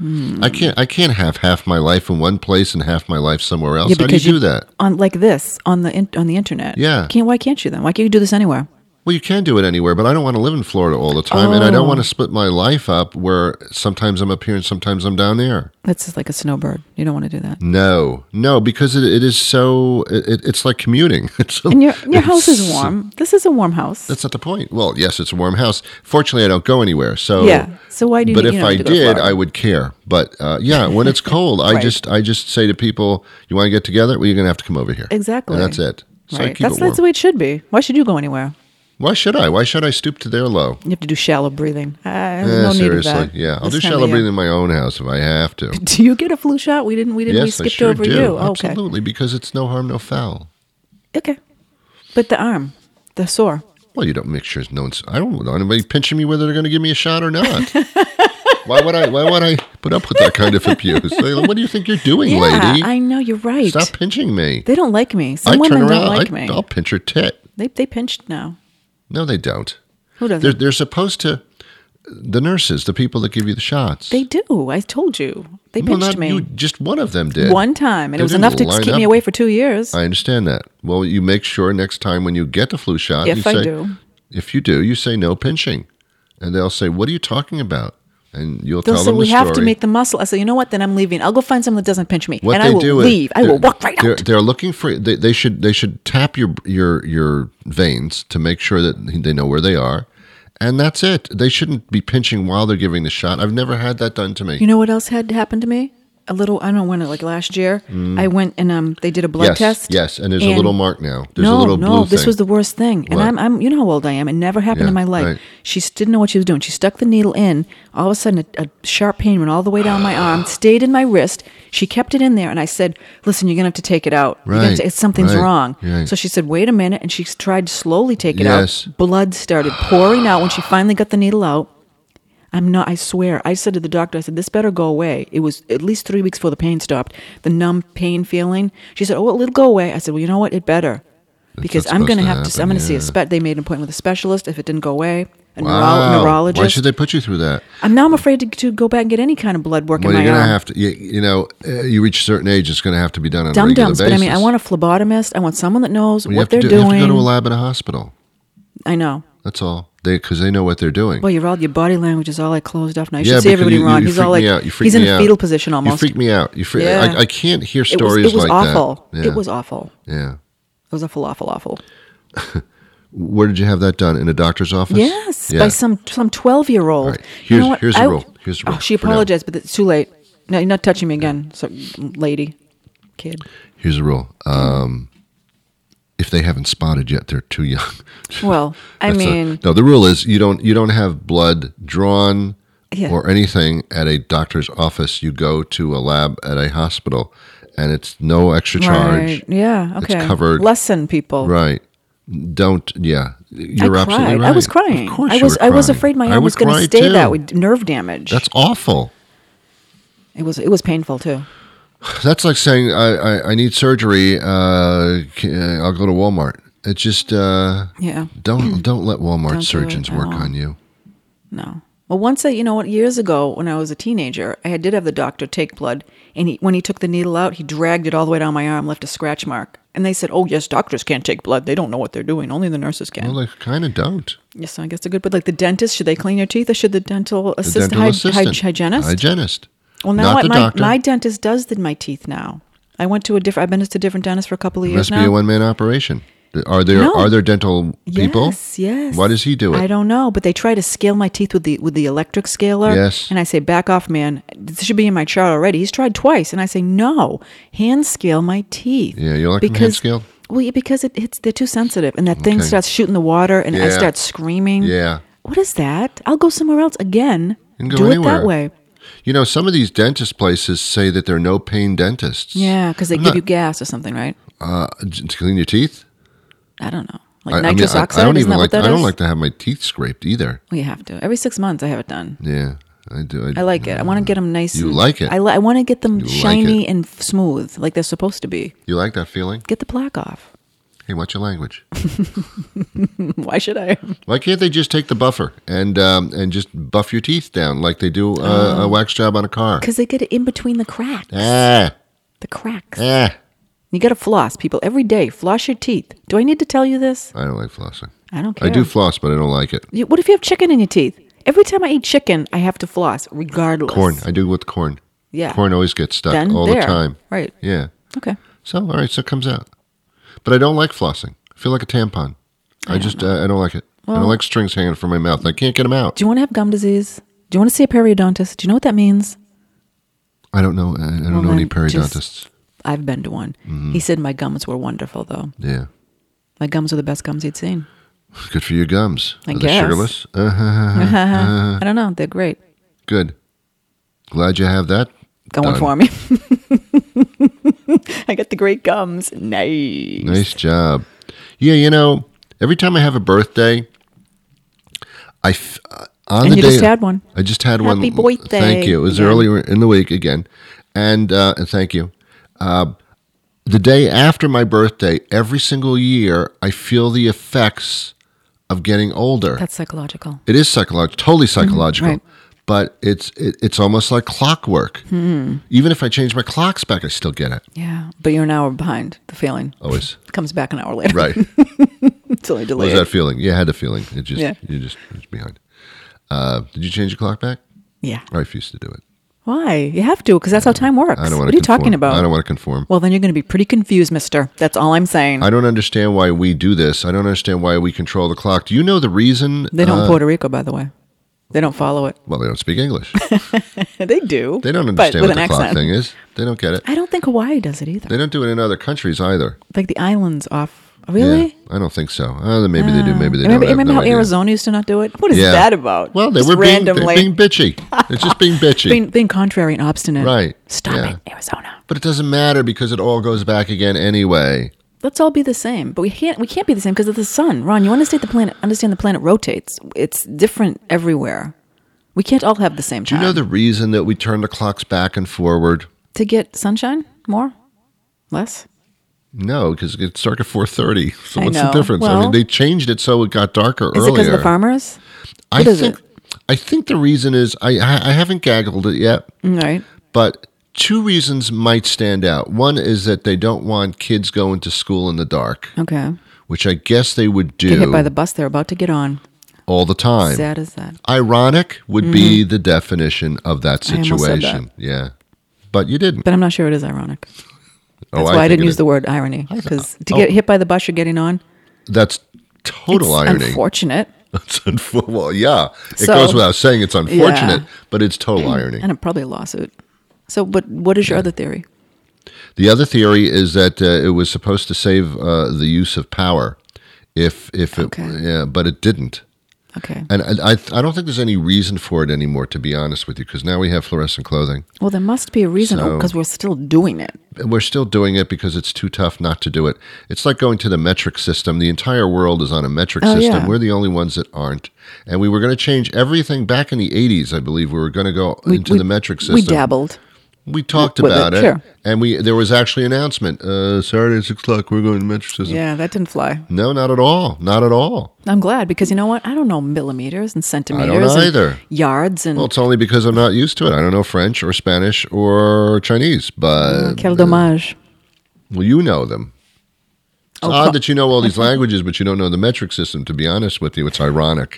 S3: I can't have half my life in one place and half my life somewhere else.
S4: Yeah,
S3: How do you
S4: because
S3: do that?
S4: on like this on the internet.
S3: Yeah.
S4: Why can't you then? Why can't you do this anywhere?
S3: Well, you can do it anywhere, but I don't want to live in Florida all the time, and I don't
S4: Oh.
S3: want to split my life up where sometimes I'm up here and sometimes I'm down there.
S4: That's just like a snowbird. You don't want to do that.
S3: No, because it is so. It's like commuting. It's so,
S4: And your house is
S3: it's-
S4: warm. This is a warm house.
S3: That's not the point. Well, yes, it's a warm house. Fortunately, I don't go anywhere. So
S4: Yeah. So why do you?
S3: But if
S4: you don't
S3: I
S4: have to go to
S3: did,
S4: Florida?
S3: I would care. But yeah, when it's cold, I
S4: Right.
S3: just say to people, "You want to get together? Well, you're going to have to come over here."
S4: Exactly.
S3: And that's it. So I
S4: Right.
S3: keep
S4: That's
S3: it warm.
S4: the way it should be. Why should you go anywhere?
S3: Why should I? Why should I stoop to their low?
S4: You have to do shallow breathing. There's
S3: Eh,
S4: no need
S3: seriously,
S4: of that.
S3: yeah. I'll
S4: This
S3: do
S4: time of
S3: shallow
S4: year.
S3: breathing in my own house if I have to.
S4: Do you get a flu shot? We didn't. We
S3: Yes, I
S4: skipped
S3: sure
S4: over
S3: do.
S4: you. Oh, okay.
S3: Absolutely, because it's no harm, no foul.
S4: Okay. But the arm, the sore.
S3: Well, you don't make sure no one's. I don't want anybody pinching me whether they're going to give me a shot or not. Why would I put up with that kind of abuse? Like, what do you think you're doing,
S4: Yeah,
S3: lady?
S4: I know you're right.
S3: Stop pinching me.
S4: They don't like me. Some
S3: I turn
S4: women
S3: around.
S4: don't like me.
S3: I'll pinch her tit.
S4: They pinched now.
S3: No, they don't.
S4: Who doesn't?
S3: They're supposed to. The nurses, the people that give you the shots.
S4: They do. I told you. They
S3: Well,
S4: pinched
S3: not
S4: me
S3: you. Just one of them did.
S4: one time, and
S3: They
S4: it was
S3: didn't
S4: enough to
S3: line
S4: keep me
S3: up.
S4: away for 2 years.
S3: I understand that. Well, you make sure next time when you get the flu shot,
S4: If
S3: you
S4: I
S3: say,
S4: do.
S3: If you do, you say no pinching, and they'll say, "What are you talking about?" And you'll
S4: They'll
S3: tell
S4: say
S3: them
S4: we
S3: the
S4: have
S3: story.
S4: to make the muscle. I say, you know what? Then I'm leaving. I'll go find someone that doesn't pinch me,
S3: What
S4: and
S3: they
S4: I will
S3: do
S4: leave. I will walk right
S3: they're,
S4: out.
S3: They're looking for. They should tap your veins to make sure that they know where they are, and that's it. They shouldn't be pinching while they're giving the shot. I've never had that done to me.
S4: You know what else had happened to me? I don't know when, like last year, I went and they did a blood
S3: yes,
S4: test.
S3: yes, and there's a little mark now. There's
S4: no,
S3: a little blue
S4: this
S3: thing.
S4: was the worst thing. And
S3: What?
S4: I'm you know how old I am. It never happened
S3: Yeah,
S4: in my life.
S3: right.
S4: She didn't know what she was doing. She stuck the needle in. All of a sudden, a sharp pain went all the way down my arm, stayed in my wrist. She kept it in there, and I said, "Listen, you're gonna have to take it out. You're gonna
S3: Right,
S4: something's
S3: right,
S4: wrong."
S3: right.
S4: So she said, "Wait a minute," and she tried to slowly take it
S3: Yes.
S4: out. Blood started pouring out when she finally got the needle out. I swear. I said to the doctor, I said, this better go away. It was at least 3 weeks before the pain stopped. The numb pain feeling. She said, oh, well, it'll go away. I said, well, you know what? It better. Because
S3: not
S4: I'm going to
S3: supposed
S4: have
S3: to
S4: to, I'm going to see
S3: happen,
S4: they made an appointment with a specialist if it didn't go away. A
S3: Wow.
S4: neurologist.
S3: Why should they put you through that?
S4: I'm afraid to go back and get any kind of blood work
S3: Well,
S4: in
S3: you're
S4: my
S3: going to
S4: arm.
S3: have to, you reach a certain age, it's going to have to be done on a
S4: Dum
S3: regular
S4: dums,
S3: basis.
S4: but I mean, I want a phlebotomist. I want someone that knows
S3: You
S4: what
S3: have to
S4: they're
S3: You have
S4: doing.
S3: to go to a lab in a hospital.
S4: I know.
S3: That's all. because they know what they're doing.
S4: Well, your body language is all like closed off now. You
S3: Yeah,
S4: should see
S3: because
S4: everybody,
S3: you
S4: Ron. He's all
S3: freak me
S4: like,
S3: out. You freak
S4: he's in
S3: me
S4: a
S3: out.
S4: fetal position almost.
S3: You freak me out.
S4: Yeah.
S3: I can't hear stories
S4: it was
S3: like
S4: awful.
S3: that. Yeah.
S4: It was awful.
S3: Yeah.
S4: It was awful.
S3: Where did you have that done? In a doctor's office?
S4: Yes,
S3: Yeah.
S4: by some 12-year-old.
S3: Right. Here's the rule.
S4: Oh, she
S3: for now.
S4: apologized, but it's too late. No, you're not touching me again, so, lady, kid.
S3: Here's the rule. If they haven't spotted yet, they're too young.
S4: Well,
S3: No, the rule is you don't have blood drawn
S4: Yeah.
S3: or anything at a doctor's office. You go to a lab at a hospital, and it's no extra charge.
S4: Right. Yeah.
S3: It's
S4: Okay.
S3: covered.
S4: Lesson people.
S3: Right. Don't. Yeah. You're
S4: I
S3: absolutely
S4: cried.
S3: right.
S4: I was crying.
S3: Of course
S4: I
S3: you
S4: was.
S3: were
S4: I was
S3: crying.
S4: afraid my
S3: I
S4: arm was
S3: would
S4: going to
S3: cry,
S4: stay
S3: too.
S4: that with nerve damage.
S3: That's awful.
S4: It was painful too.
S3: That's like saying I need surgery. I'll go to Walmart. It's just
S4: Yeah.
S3: don't let Walmart
S4: Don't do
S3: surgeons
S4: it at
S3: work
S4: all.
S3: on you.
S4: No. Well, once years ago when I was a teenager, I did have the doctor take blood, and when he took the needle out, he dragged it all the way down my arm, left a scratch mark. And they said, "Oh, yes, doctors can't take blood. They don't know what they're doing. Only the nurses can."
S3: Well, they kind of don't.
S4: Yes, I guess they're good. But like the dentist, should they clean your teeth, or should the dental
S3: The
S4: assistant,
S3: dental assistant,
S4: hygienist?
S3: hygienist.
S4: Well, now
S3: not the doctor.
S4: my dentist does my teeth now. I went to I've been to different dentists for a couple of
S3: It
S4: years
S3: must
S4: now.
S3: be a one-man operation. Are there
S4: No.
S3: dental people?
S4: Yes.
S3: Why does he do it?
S4: I don't know, but they try to scale my teeth with the electric scaler.
S3: Yes.
S4: And I say, back off, man. This should be in my chart already. He's tried twice, and I say, no, hand scale my teeth.
S3: Yeah, you like them hand scaled?
S4: Well, yeah, because they're too sensitive, and that thing
S3: Okay.
S4: starts shooting the water, and I
S3: Yeah.
S4: start screaming.
S3: Yeah.
S4: What is that? I'll go somewhere else again.
S3: You can go
S4: Do
S3: anywhere.
S4: it that way.
S3: You know, some of these dentist places say that they're no pain dentists.
S4: Yeah, because they
S3: I'm
S4: give
S3: not-
S4: you gas or something, right?
S3: To clean your teeth.
S4: I don't know. Like nitrous oxide.
S3: I don't
S4: isn't
S3: even
S4: that
S3: like.
S4: what that
S3: I don't
S4: is?
S3: like to have my teeth scraped either.
S4: Well, you have to. Every 6 months, I have it done.
S3: Yeah, I do.
S4: I like it. I want to get them nice.
S3: You
S4: and-
S3: like it?
S4: I want to get them
S3: You like
S4: shiny
S3: it.
S4: and smooth, like they're supposed to be.
S3: You like that feeling?
S4: Get the plaque off.
S3: Hey, watch your language.
S4: Why should I?
S3: Why can't they just take the buffer and just buff your teeth down like they do a wax job on a car?
S4: Because they get it in between the cracks.
S3: Ah,
S4: The cracks.
S3: ah.
S4: You got to floss, people, every day. Floss your teeth. Do I need to tell you this?
S3: I don't like flossing.
S4: I don't care.
S3: I do floss, but I don't like it.
S4: What if you have chicken in your teeth? Every time I eat chicken, I have to floss, regardless.
S3: Corn. I do with corn.
S4: Yeah.
S3: Corn always gets stuck
S4: Then
S3: all
S4: there.
S3: the time.
S4: Right.
S3: Yeah.
S4: Okay.
S3: So, all right, so it comes out. But I don't like flossing. I feel like a tampon. I don't like it. I don't like strings hanging from my mouth. I can't get them out.
S4: Do you want to have gum disease? Do you want to see a periodontist? Do you know what that means?
S3: I don't know. I don't
S4: Well,
S3: know any
S4: then just-
S3: periodontists.
S4: I've been to one. He said my gums were wonderful, though.
S3: Yeah.
S4: My gums were the best gums he'd seen.
S3: Good for your gums.
S4: I
S3: Are they
S4: guess.
S3: sugarless?
S4: I don't know. They're great.
S3: Good. Glad you have that
S4: Going
S3: done.
S4: for me. I got the great gums. Nice.
S3: Nice job. Yeah, you know, every time I have a birthday, on
S4: And
S3: the
S4: you
S3: day
S4: just had one.
S3: I just had one.
S4: Happy birthday.
S3: Thank you. It was
S4: Again.
S3: earlier in the week again, and thank you. The day after my birthday, every single year, I feel the effects of getting older.
S4: That's psychological.
S3: It is psychological, totally psychological.
S4: right.
S3: But it's almost like clockwork. Even if I change my clocks back, I still get it.
S4: Yeah. But you're an hour behind the feeling.
S3: Always.
S4: It comes back an hour later.
S3: Right.
S4: It's only
S3: What
S4: delayed.
S3: was that feeling? Yeah, I had the feeling. It just,
S4: Yeah.
S3: it's behind. Did you change your clock back?
S4: Yeah.
S3: I refuse to do it.
S4: Why? You have to, because that's how time works.
S3: I don't want
S4: What
S3: to
S4: are you talking about?
S3: I don't want to conform.
S4: Well, then you're going to be pretty confused, mister. That's all I'm saying.
S3: I don't understand why we do this. I don't understand why we control the clock. Do you know the reason?
S4: They don't in Puerto Rico, by the way. They don't follow it.
S3: Well, they don't speak English.
S4: They do.
S3: They don't
S4: but
S3: understand
S4: with
S3: what the
S4: an
S3: clock
S4: accent.
S3: thing is. They don't get it.
S4: I don't think Hawaii does it either.
S3: They don't do it in other countries either.
S4: Like the islands off. Really?
S3: Yeah, I don't think so. Maybe they do. Maybe they don't.
S4: Remember,
S3: I have
S4: remember
S3: no
S4: how
S3: idea.
S4: Arizona used to not do it? What is
S3: Yeah.
S4: that about?
S3: Well, they
S4: Just
S3: were being
S4: randomly
S3: bitchy. They're just being bitchy.
S4: being contrary and obstinate.
S3: Right.
S4: Stop
S3: Yeah.
S4: it, Arizona.
S3: But it doesn't matter because it all goes back again anyway.
S4: Let's all be the same, but we can't be the same because of the sun. Ron, you understand the planet rotates. It's different everywhere. We can't all have the same
S3: Do
S4: time.
S3: you know the reason that we turn the clocks back and forward?
S4: To get sunshine? More? Less?
S3: No, because it's dark at 4:30. So
S4: I
S3: what's
S4: know.
S3: the difference? I
S4: Well-
S3: mean, they changed it so it got darker
S4: Is
S3: earlier.
S4: it because of the farmers?
S3: I
S4: What is
S3: think. I think the reason is I haven't gaggled it yet,
S4: Right.
S3: but two reasons might stand out. One is that they don't want kids going to school in the dark,
S4: Okay.
S3: which I guess they would do.
S4: Get hit by the bus they're about to get on.
S3: all the time.
S4: Sad as that.
S3: Ironic would be the definition of that
S4: I almost said
S3: situation. Yeah. But you didn't.
S4: But I'm not sure it is ironic.
S3: Oh,
S4: That's why I
S3: think
S4: didn't
S3: it
S4: use
S3: is.
S4: the word irony. Because to
S3: Oh.
S4: get hit by the bus you're getting on,
S3: That's total
S4: it's
S3: irony.
S4: unfortunate.
S3: Well, yeah. It
S4: So-
S3: goes without saying it's unfortunate,
S4: Yeah.
S3: but it's total irony.
S4: And probably a lawsuit. So, but what is your other theory?
S3: The other theory is that it was supposed to save the use of power, if
S4: Okay.
S3: it, yeah, but it didn't.
S4: Okay.
S3: And I don't think there's any reason for it anymore, to be honest with you, because now we have fluorescent clothing.
S4: Well, there must be a reason
S3: So-
S4: because we're still doing it.
S3: We're still doing it because it's too tough not to do it. It's like going to the metric system. The entire world is on a metric
S4: Oh,
S3: system.
S4: yeah.
S3: We're the only ones that aren't. And we were going to change everything back in the 80s, I believe. We were going to go into the metric system.
S4: We dabbled.
S3: We talked
S4: with
S3: about
S4: it,
S3: it.
S4: sure.
S3: And there was actually an announcement. Saturday at 6 o'clock, we're going to metric system.
S4: Yeah, that didn't fly.
S3: No, not at all. Not at all.
S4: I'm glad because you know what? I don't know millimeters and centimeters.
S3: I don't
S4: and
S3: either.
S4: yards and
S3: Well, it's only because I'm not used to it. I don't know French or Spanish or Chinese, but
S4: quel dommage.
S3: well, you know them. It's
S4: Oh,
S3: odd that you know all these languages, but you don't know the metric system. To be honest with you, it's ironic.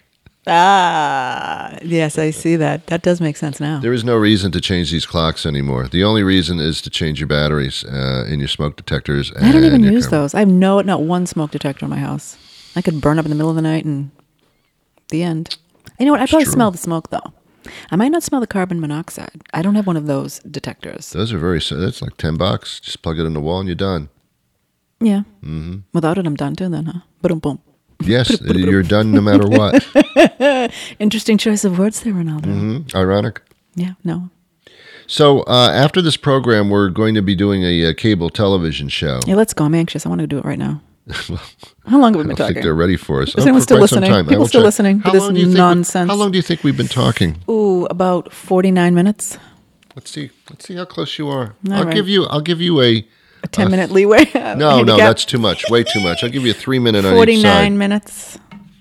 S4: Ah, yes, I see that. That does make sense now.
S3: There is no reason to change these clocks anymore. The only reason is to change your batteries in your smoke detectors.
S4: I don't even
S3: your
S4: use
S3: camera.
S4: those. I have not one smoke detector in my house. I could burn up in the middle of the night and the end. You know what? I probably
S3: true.
S4: smell the smoke though. I might not smell the carbon monoxide. I don't have one of those detectors.
S3: Those are that's like $10. Just plug it in the wall and you're done.
S4: Yeah. Mm-hmm. Without it, I'm done too then, huh? Boom, boom.
S3: Yes, you're done no matter what.
S4: Interesting choice of words there, Ronaldo.
S3: Ironic.
S4: Yeah, no.
S3: So after this program, we're going to be doing a cable television show.
S4: Yeah, let's go. I'm anxious. I want to do it right now. How long have we
S3: I
S4: been
S3: don't
S4: talking?
S3: think they're ready for us.
S4: Is anyone
S3: for
S4: still
S3: quite some
S4: listening?
S3: time. I
S4: People
S3: will
S4: still
S3: check.
S4: listening to
S3: How
S4: this
S3: long do you think
S4: nonsense?
S3: how long do you think we've been talking?
S4: Ooh, about 49 minutes.
S3: Let's see how close you are.
S4: All
S3: I'll
S4: right.
S3: give you a
S4: A 10-minute leeway.
S3: no, that's too much. Way too much. I'll give you a 3-minute on each
S4: 49
S3: side.
S4: minutes.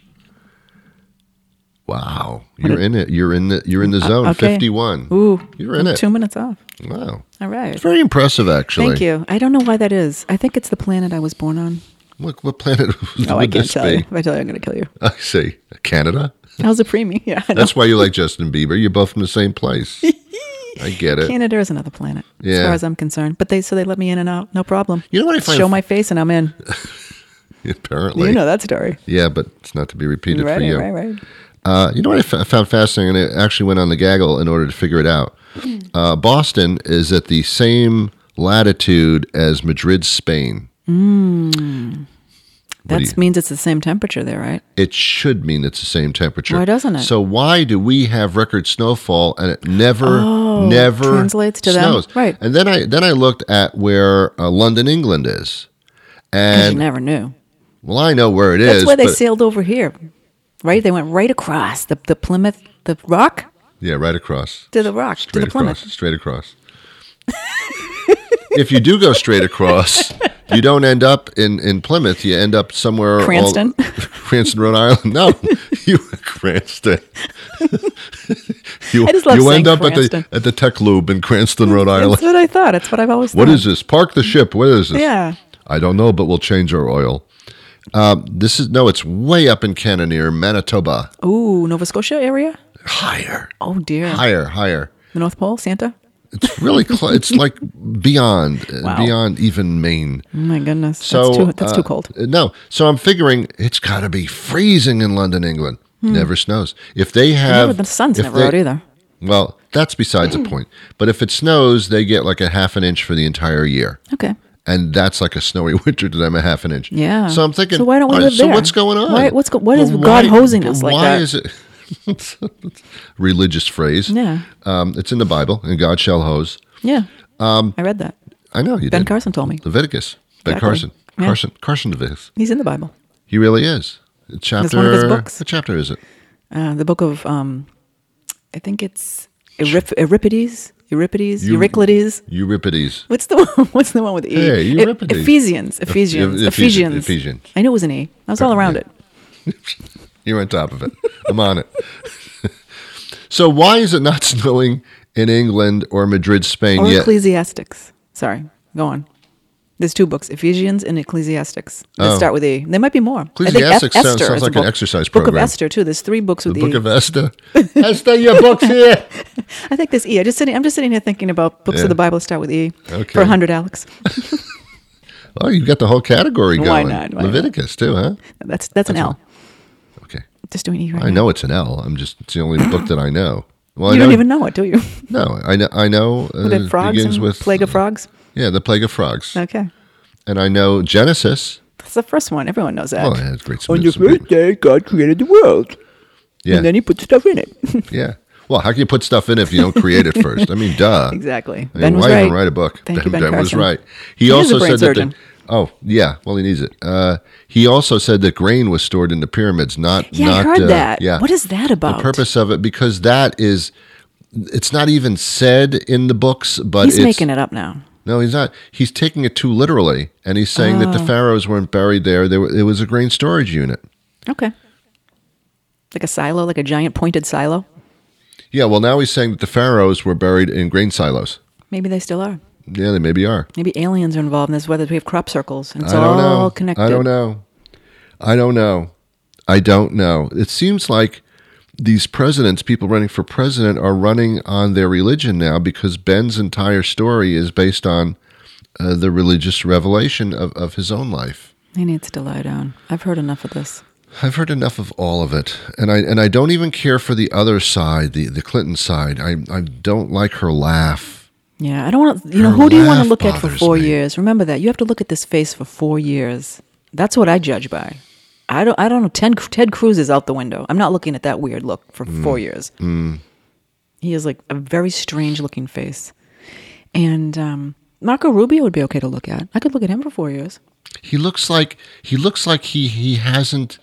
S3: Wow, you're in it. You're in the zone.
S4: okay.
S3: 51.
S4: Ooh,
S3: You're in
S4: I'm
S3: it.
S4: 2 minutes off.
S3: Wow,
S4: All right.
S3: very impressive, actually.
S4: Thank you. I don't know why that is. I think it's the planet I was born on.
S3: What planet would
S4: Oh, I can't
S3: this
S4: tell
S3: be?
S4: you. If I tell you, I'm going to kill you.
S3: I see. Canada.
S4: How's a preemie? Yeah, I know.
S3: That's why you like Justin Bieber. You're both from the same place. I get it.
S4: Canada is another planet,
S3: Yeah.
S4: as far as I'm concerned. But they let me in and out, no problem.
S3: You know what I find?
S4: Show my face and I'm in.
S3: Apparently,
S4: You know that story.
S3: yeah, but it's not to be repeated
S4: Right,
S3: for you.
S4: right.
S3: You know what I found fascinating, and I actually went on the Gaggle in order to figure it out. Boston is at the same latitude as Madrid, Spain.
S4: That means it's the same temperature there, right?
S3: It should mean it's the same temperature.
S4: Why doesn't it?
S3: So why do we have record snowfall and it never
S4: translates to them?
S3: snows?
S4: Right.
S3: And then I looked at where London, England is,
S4: Because you
S3: and
S4: never knew.
S3: well, I know where it is.
S4: That's why they
S3: but-
S4: sailed over here, right? They went right across the Plymouth, the Rock
S3: Yeah, right across.
S4: to the Rock to
S3: Straight
S4: the Plymouth.
S3: across. Straight across. If you do go straight across, you don't end up in Plymouth. You end up somewhere.
S4: Cranston?
S3: Cranston, Rhode Island. No, you Cranston. You,
S4: I just love
S3: you
S4: saying
S3: end up
S4: Cranston.
S3: at the Tech Lube in Cranston, Rhode
S4: That's
S3: Island.
S4: what I thought. That's what I've always thought.
S3: What is this? Park the ship. What is this?
S4: Yeah.
S3: I don't know, but we'll change our oil. It's way up in Canada near Manitoba.
S4: Ooh, Nova Scotia area?
S3: Higher.
S4: Oh, dear.
S3: Higher.
S4: The North Pole, Santa?
S3: It's really it's like beyond
S4: Wow.
S3: beyond even Maine.
S4: Oh, my goodness.
S3: So
S4: That's too cold.
S3: No, so I'm figuring it's got to be freezing in London, England. Never snows. If they have
S4: The sun's
S3: if
S4: never out either.
S3: Well, that's besides the point. But if it snows, they get like a half an inch for the entire year.
S4: Okay.
S3: And that's like a snowy winter to them, a half an inch.
S4: Yeah.
S3: So I'm thinking,
S4: So why don't we
S3: all right,
S4: live
S3: so
S4: there?
S3: what's going on?
S4: What is God hosing us like
S3: why
S4: that?
S3: is it? Religious phrase.
S4: Yeah.
S3: It's in the Bible, and God shall hose.
S4: Yeah. I read that.
S3: I know you
S4: Ben
S3: did.
S4: Carson told me.
S3: Leviticus. Ben
S4: Exactly.
S3: Carson.
S4: Yeah.
S3: Carson Leviticus.
S4: He's in the Bible.
S3: He really is. Chapter.
S4: one of his books.
S3: What chapter is it?
S4: The book of, I think it's Euripides. Euryclides. What's the one with E?
S3: Hey, Euripides.
S4: Ephesians.
S3: Ephesians.
S4: I knew it was an E. I was all around it.
S3: You're on top of it. I'm on it. So why is it not snowing in England or Madrid, Spain
S4: Or
S3: yet?
S4: Ecclesiastics. Sorry. Go on. There's 2 books, Ephesians and Ecclesiastics, that
S3: Oh.
S4: start with E. There might be more.
S3: Ecclesiastics sounds
S4: Esther is a
S3: like an
S4: book.
S3: exercise
S4: Book of
S3: program.
S4: Esther, too. There's 3 books with
S3: The
S4: E.
S3: Book of Esther. Esther, your book's here.
S4: I think there's E. I'm just sitting here thinking about books
S3: Yeah.
S4: of the Bible that start with E.
S3: Okay.
S4: For 100, Alex.
S3: Oh, you've got the whole category going.
S4: Why not? Why not?
S3: Leviticus, too, huh?
S4: That's an L.
S3: Okay.
S4: Just doing E right
S3: I
S4: now.
S3: know it's an L. It's the only book that I know. Well,
S4: You
S3: I know,
S4: don't even know it, do you?
S3: No, I know.
S4: With the frogs
S3: begins
S4: and
S3: with
S4: Plague of Frogs?
S3: Yeah, the Plague of Frogs.
S4: Okay.
S3: And I know Genesis.
S4: That's the first one. Everyone knows that.
S3: Oh, yeah, it's great.
S6: On the first day, God created the world,
S3: Yeah,
S6: and then He put stuff in it.
S3: yeah. Well, how can you put stuff in if you don't create it first? I mean, duh.
S4: Exactly.
S3: I mean,
S4: Ben was
S3: why
S4: right.
S3: even write a book?
S4: Thank you, Ben
S3: was
S4: Carson.
S3: right.
S4: He is
S3: also
S4: a brain
S3: said
S4: surgeon.
S3: that. Oh, yeah. Well, he needs it. He also said that grain was stored in the pyramids, not.
S4: Yeah,
S3: not,
S4: I heard that.
S3: Yeah.
S4: What is that about?
S3: The purpose of it, because that is, it's not even said in the books, but
S4: He's
S3: it's
S4: making it up now.
S3: No, he's not. He's taking it too literally, and he's saying that the
S4: Oh.
S3: pharaohs weren't buried there. It was a grain storage unit.
S4: Okay. Like a silo, like a giant pointed silo?
S3: Yeah, well, now he's saying that the pharaohs were buried in grain silos.
S4: Maybe they still are.
S3: Yeah, they maybe are.
S4: Maybe aliens are involved in this, whether we have crop circles. And it's
S3: I don't
S4: all
S3: know.
S4: connected.
S3: I don't know. It seems like these presidents, people running for president, are running on their religion now because Ben's entire story is based on the religious revelation of his own life.
S4: He needs to lie down. I've heard enough of this.
S3: I've heard enough of all of it, and I don't even care for the other side, the Clinton side. I don't like her laugh.
S4: Yeah, I don't want to.
S3: Her
S4: Who do you want
S3: laugh
S4: to look at for
S3: bothers
S4: 4
S3: me.
S4: years? Remember that. You have to look at this face for 4 years. That's what I judge by. I don't know. Ted Cruz is out the window. I'm not looking at that weird look for 4 years. He is like a very strange looking face. And Marco Rubio would be okay to look at. I could look at him for 4 years.
S3: He looks like he hasn't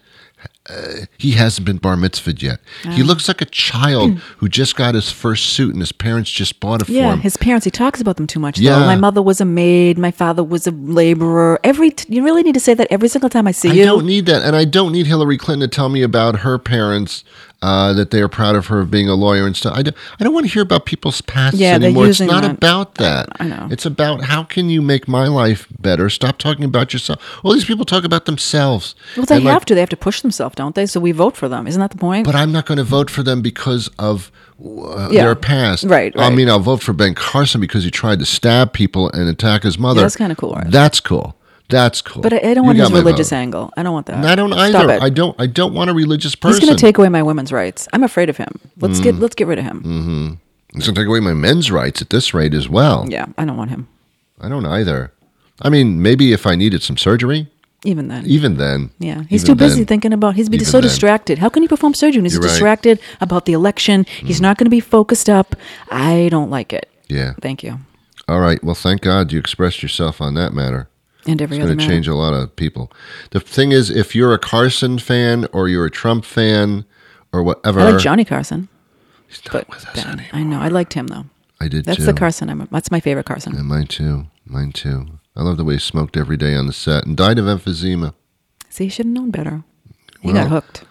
S3: been bar mitzvahed yet. He looks like a child who just got his first suit and his parents just bought it for
S4: Yeah,
S3: him.
S4: his parents, he talks about them too much.
S3: Yeah.
S4: Though. My mother was a maid. My father was a laborer. You really need to say that every single time I see
S3: I
S4: you.
S3: don't need that, and I don't need Hillary Clinton to tell me about her parents, that they are proud of her of being a lawyer and stuff. I don't want to hear about people's pasts
S4: Yeah, they're
S3: anymore. It's
S4: using
S3: not
S4: that.
S3: about that.
S4: I know.
S3: It's about how can you make my life better. Stop talking about yourself. All these people talk about themselves.
S4: Well, they
S3: And, like,
S4: have to. They have to push themselves, don't they? So we vote for them. Isn't that the point?
S3: But I'm not going to vote for them because of
S4: Yeah.
S3: their past.
S4: Right,
S3: I
S4: right.
S3: mean, I'll vote for Ben Carson because he tried to stab people and attack his mother.
S4: Yeah, that's kinda cool, right?
S3: That's cool. That's cool.
S4: But I don't
S3: You
S4: want
S3: got
S4: his
S3: my
S4: religious
S3: vote.
S4: angle. I don't want that.
S3: And I don't
S4: Stop
S3: either.
S4: it.
S3: I don't want a religious person.
S4: He's going to take away my women's rights. I'm afraid of him. Let's get rid of him.
S3: He's going to take away my men's rights at this rate as well.
S4: Yeah, I don't want him.
S3: I don't either. I mean, maybe if I needed some surgery,
S4: Even then.
S3: even then.
S4: Yeah, he's
S3: even
S4: too busy
S3: then.
S4: thinking about. He's
S3: Even
S4: so
S3: then.
S4: distracted. How can he perform surgery when he's
S3: You're right.
S4: distracted about the election? He's not going to be focused up. I don't like it.
S3: Yeah.
S4: Thank you.
S3: All right. Well, thank God you expressed yourself on that matter.
S4: And every
S3: It's
S4: other
S3: going to
S4: matter.
S3: change a lot of people. The thing is, if you're a Carson fan or you're a Trump fan or whatever,
S4: I like Johnny Carson.
S3: he's not
S4: But
S3: with us
S4: Ben,
S3: anymore.
S4: I know. I liked him though.
S3: I did
S4: That's
S3: too.
S4: the Carson. That's my favorite Carson.
S3: Yeah, mine too. Mine too. I love the way he smoked every day on the set and died of emphysema.
S4: See, he should have known better. He
S3: Well,
S4: got hooked.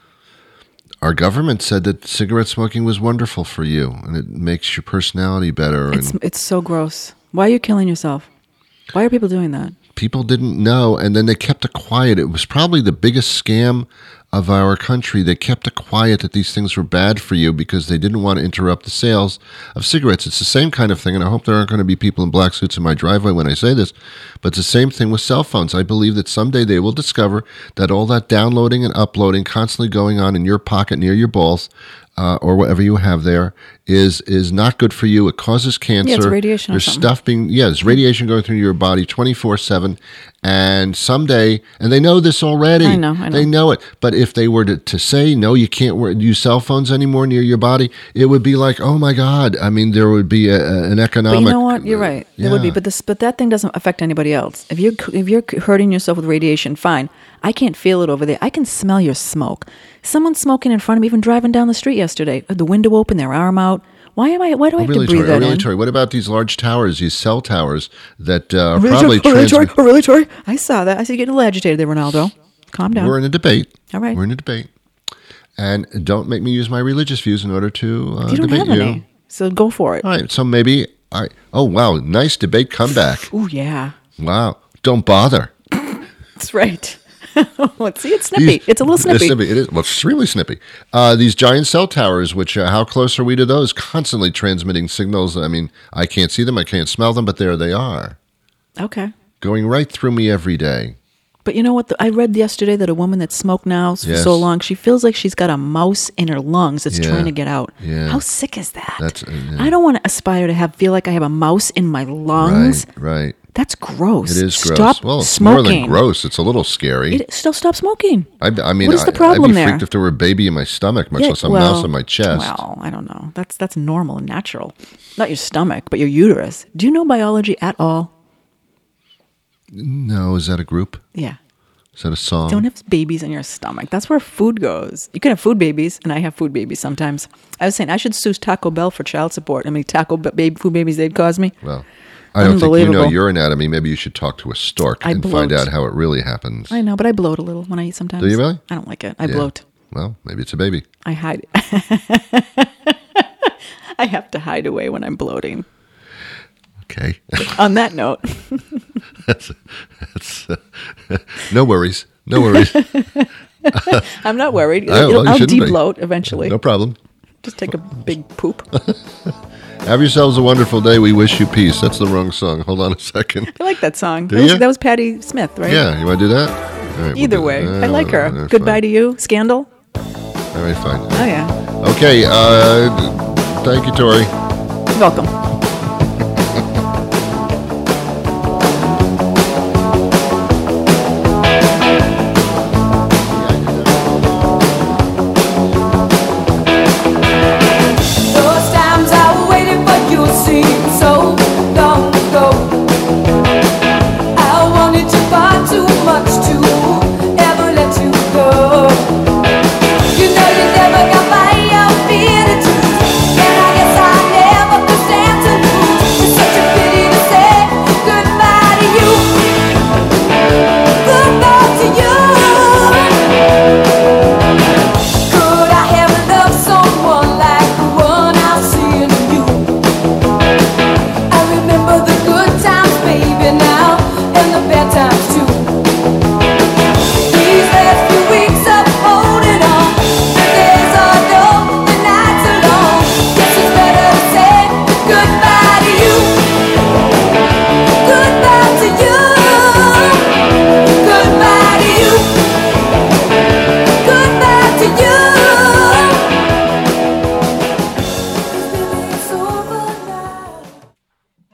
S3: Our government said that cigarette smoking was wonderful for you and it makes your personality better.
S4: It's so gross. Why are you killing yourself? Why are people doing that?
S3: People didn't know, and then they kept it quiet. It was probably the biggest scam of our country. They kept it quiet that these things were bad for you because they didn't want to interrupt the sales of cigarettes. It's the same kind of thing, and I hope there aren't going to be people in black suits in my driveway when I say this, but it's the same thing with cell phones. I believe that someday they will discover that all that downloading and uploading constantly going on in your pocket near your balls or whatever you have there is not good for you. It causes cancer.
S4: Yeah, it's radiation or
S3: There's
S4: something.
S3: stuff there's radiation going through your body 24/7, and someday, and they know this already.
S4: I know.
S3: They know it. But if they were to say, no, you can't use cell phones anymore near your body, it would be like, oh my God. I mean, there would be an economic.
S4: But you know what? You're right. There would be, but that thing doesn't affect anybody else. If you're hurting yourself with radiation, fine. I can't feel it over there. I can smell your smoke. Someone's smoking in front of me, even driving down the street yesterday. The window open, their arm out. Why do I have to breathe that in?
S3: Tori, what about these large towers, these cell towers that are
S4: Really,
S3: probably
S4: Tori? Oh, really, Tori? I saw that. I see you getting a little agitated there, Ronaldo. Calm down.
S3: We're in a debate.
S4: All right.
S3: We're in a debate. And don't make me use my religious views in order to
S4: you don't
S3: debate
S4: have
S3: you.
S4: any, so go for it.
S3: All right, so maybe, oh, wow, nice debate comeback.
S4: Oh, yeah.
S3: Wow. don't bother.
S4: That's right. See, it's snippy. It's a little snippy.
S3: It's snippy. It is. Well, extremely snippy. These giant cell towers, which how close are we to those? Constantly transmitting signals. I mean, I can't see them. I can't smell them, but there they are.
S4: Okay.
S3: Going right through me every day.
S4: But you know what? I read yesterday that a woman that smoked now for
S3: Yes.
S4: so long, she feels like she's got a mouse in her lungs that's
S3: Yeah.
S4: trying to get out.
S3: Yeah.
S4: How sick is that?
S3: That's yeah.
S4: I don't want to aspire to feel like I have a mouse in my lungs.
S3: Right.
S4: That's gross.
S3: It is gross.
S4: Stop
S3: Well, it's
S4: smoking.
S3: more than gross. It's a little scary.
S4: Still stop smoking.
S3: I mean,
S4: what is the
S3: I'd
S4: problem
S3: be
S4: there?
S3: freaked if there were a baby in my stomach, much
S4: Yeah,
S3: less a mouse in my chest.
S4: Well, I don't know. That's normal and natural. Not your stomach, but your uterus. Do you know biology at all?
S3: No, is that a group?
S4: Yeah.
S3: Is that a song?
S4: Don't have babies in your stomach. That's where food goes. You can have food babies, and I have food babies sometimes. I was saying I should sue Taco Bell for child support. I mean, food babies they'd cause me.
S3: Well, I don't think you know
S4: Unbelievable.
S3: your anatomy. Maybe you should talk to a stork
S4: I
S3: and
S4: bloat.
S3: find out how it really happens.
S4: I know, but I bloat a little when I eat sometimes.
S3: Do you really?
S4: I don't like it. I
S3: Yeah.
S4: bloat.
S3: Well, maybe it's a baby.
S4: I hide. I have to hide away when I'm bloating.
S3: Okay.
S4: On that note,
S3: that's no worries. No worries.
S4: I'm not worried.
S3: well, you
S4: I'll
S3: shouldn't be.
S4: de-bloat eventually.
S3: No problem.
S4: Just take a big poop.
S3: Have yourselves a wonderful day. We wish you peace. That's the wrong song. Hold on a second.
S4: I like that song.
S3: Do
S4: That was,
S3: ya?
S4: that was Patti Smith, right?
S3: Yeah, you want to do that? All right,
S4: Either
S3: we'll do
S4: way,
S3: that.
S4: I like her.
S3: All right,
S4: Goodbye
S3: fine.
S4: to you, Scandal.
S3: All right, fine.
S4: Oh yeah,
S3: Okay. Thank you, Tori.
S4: welcome.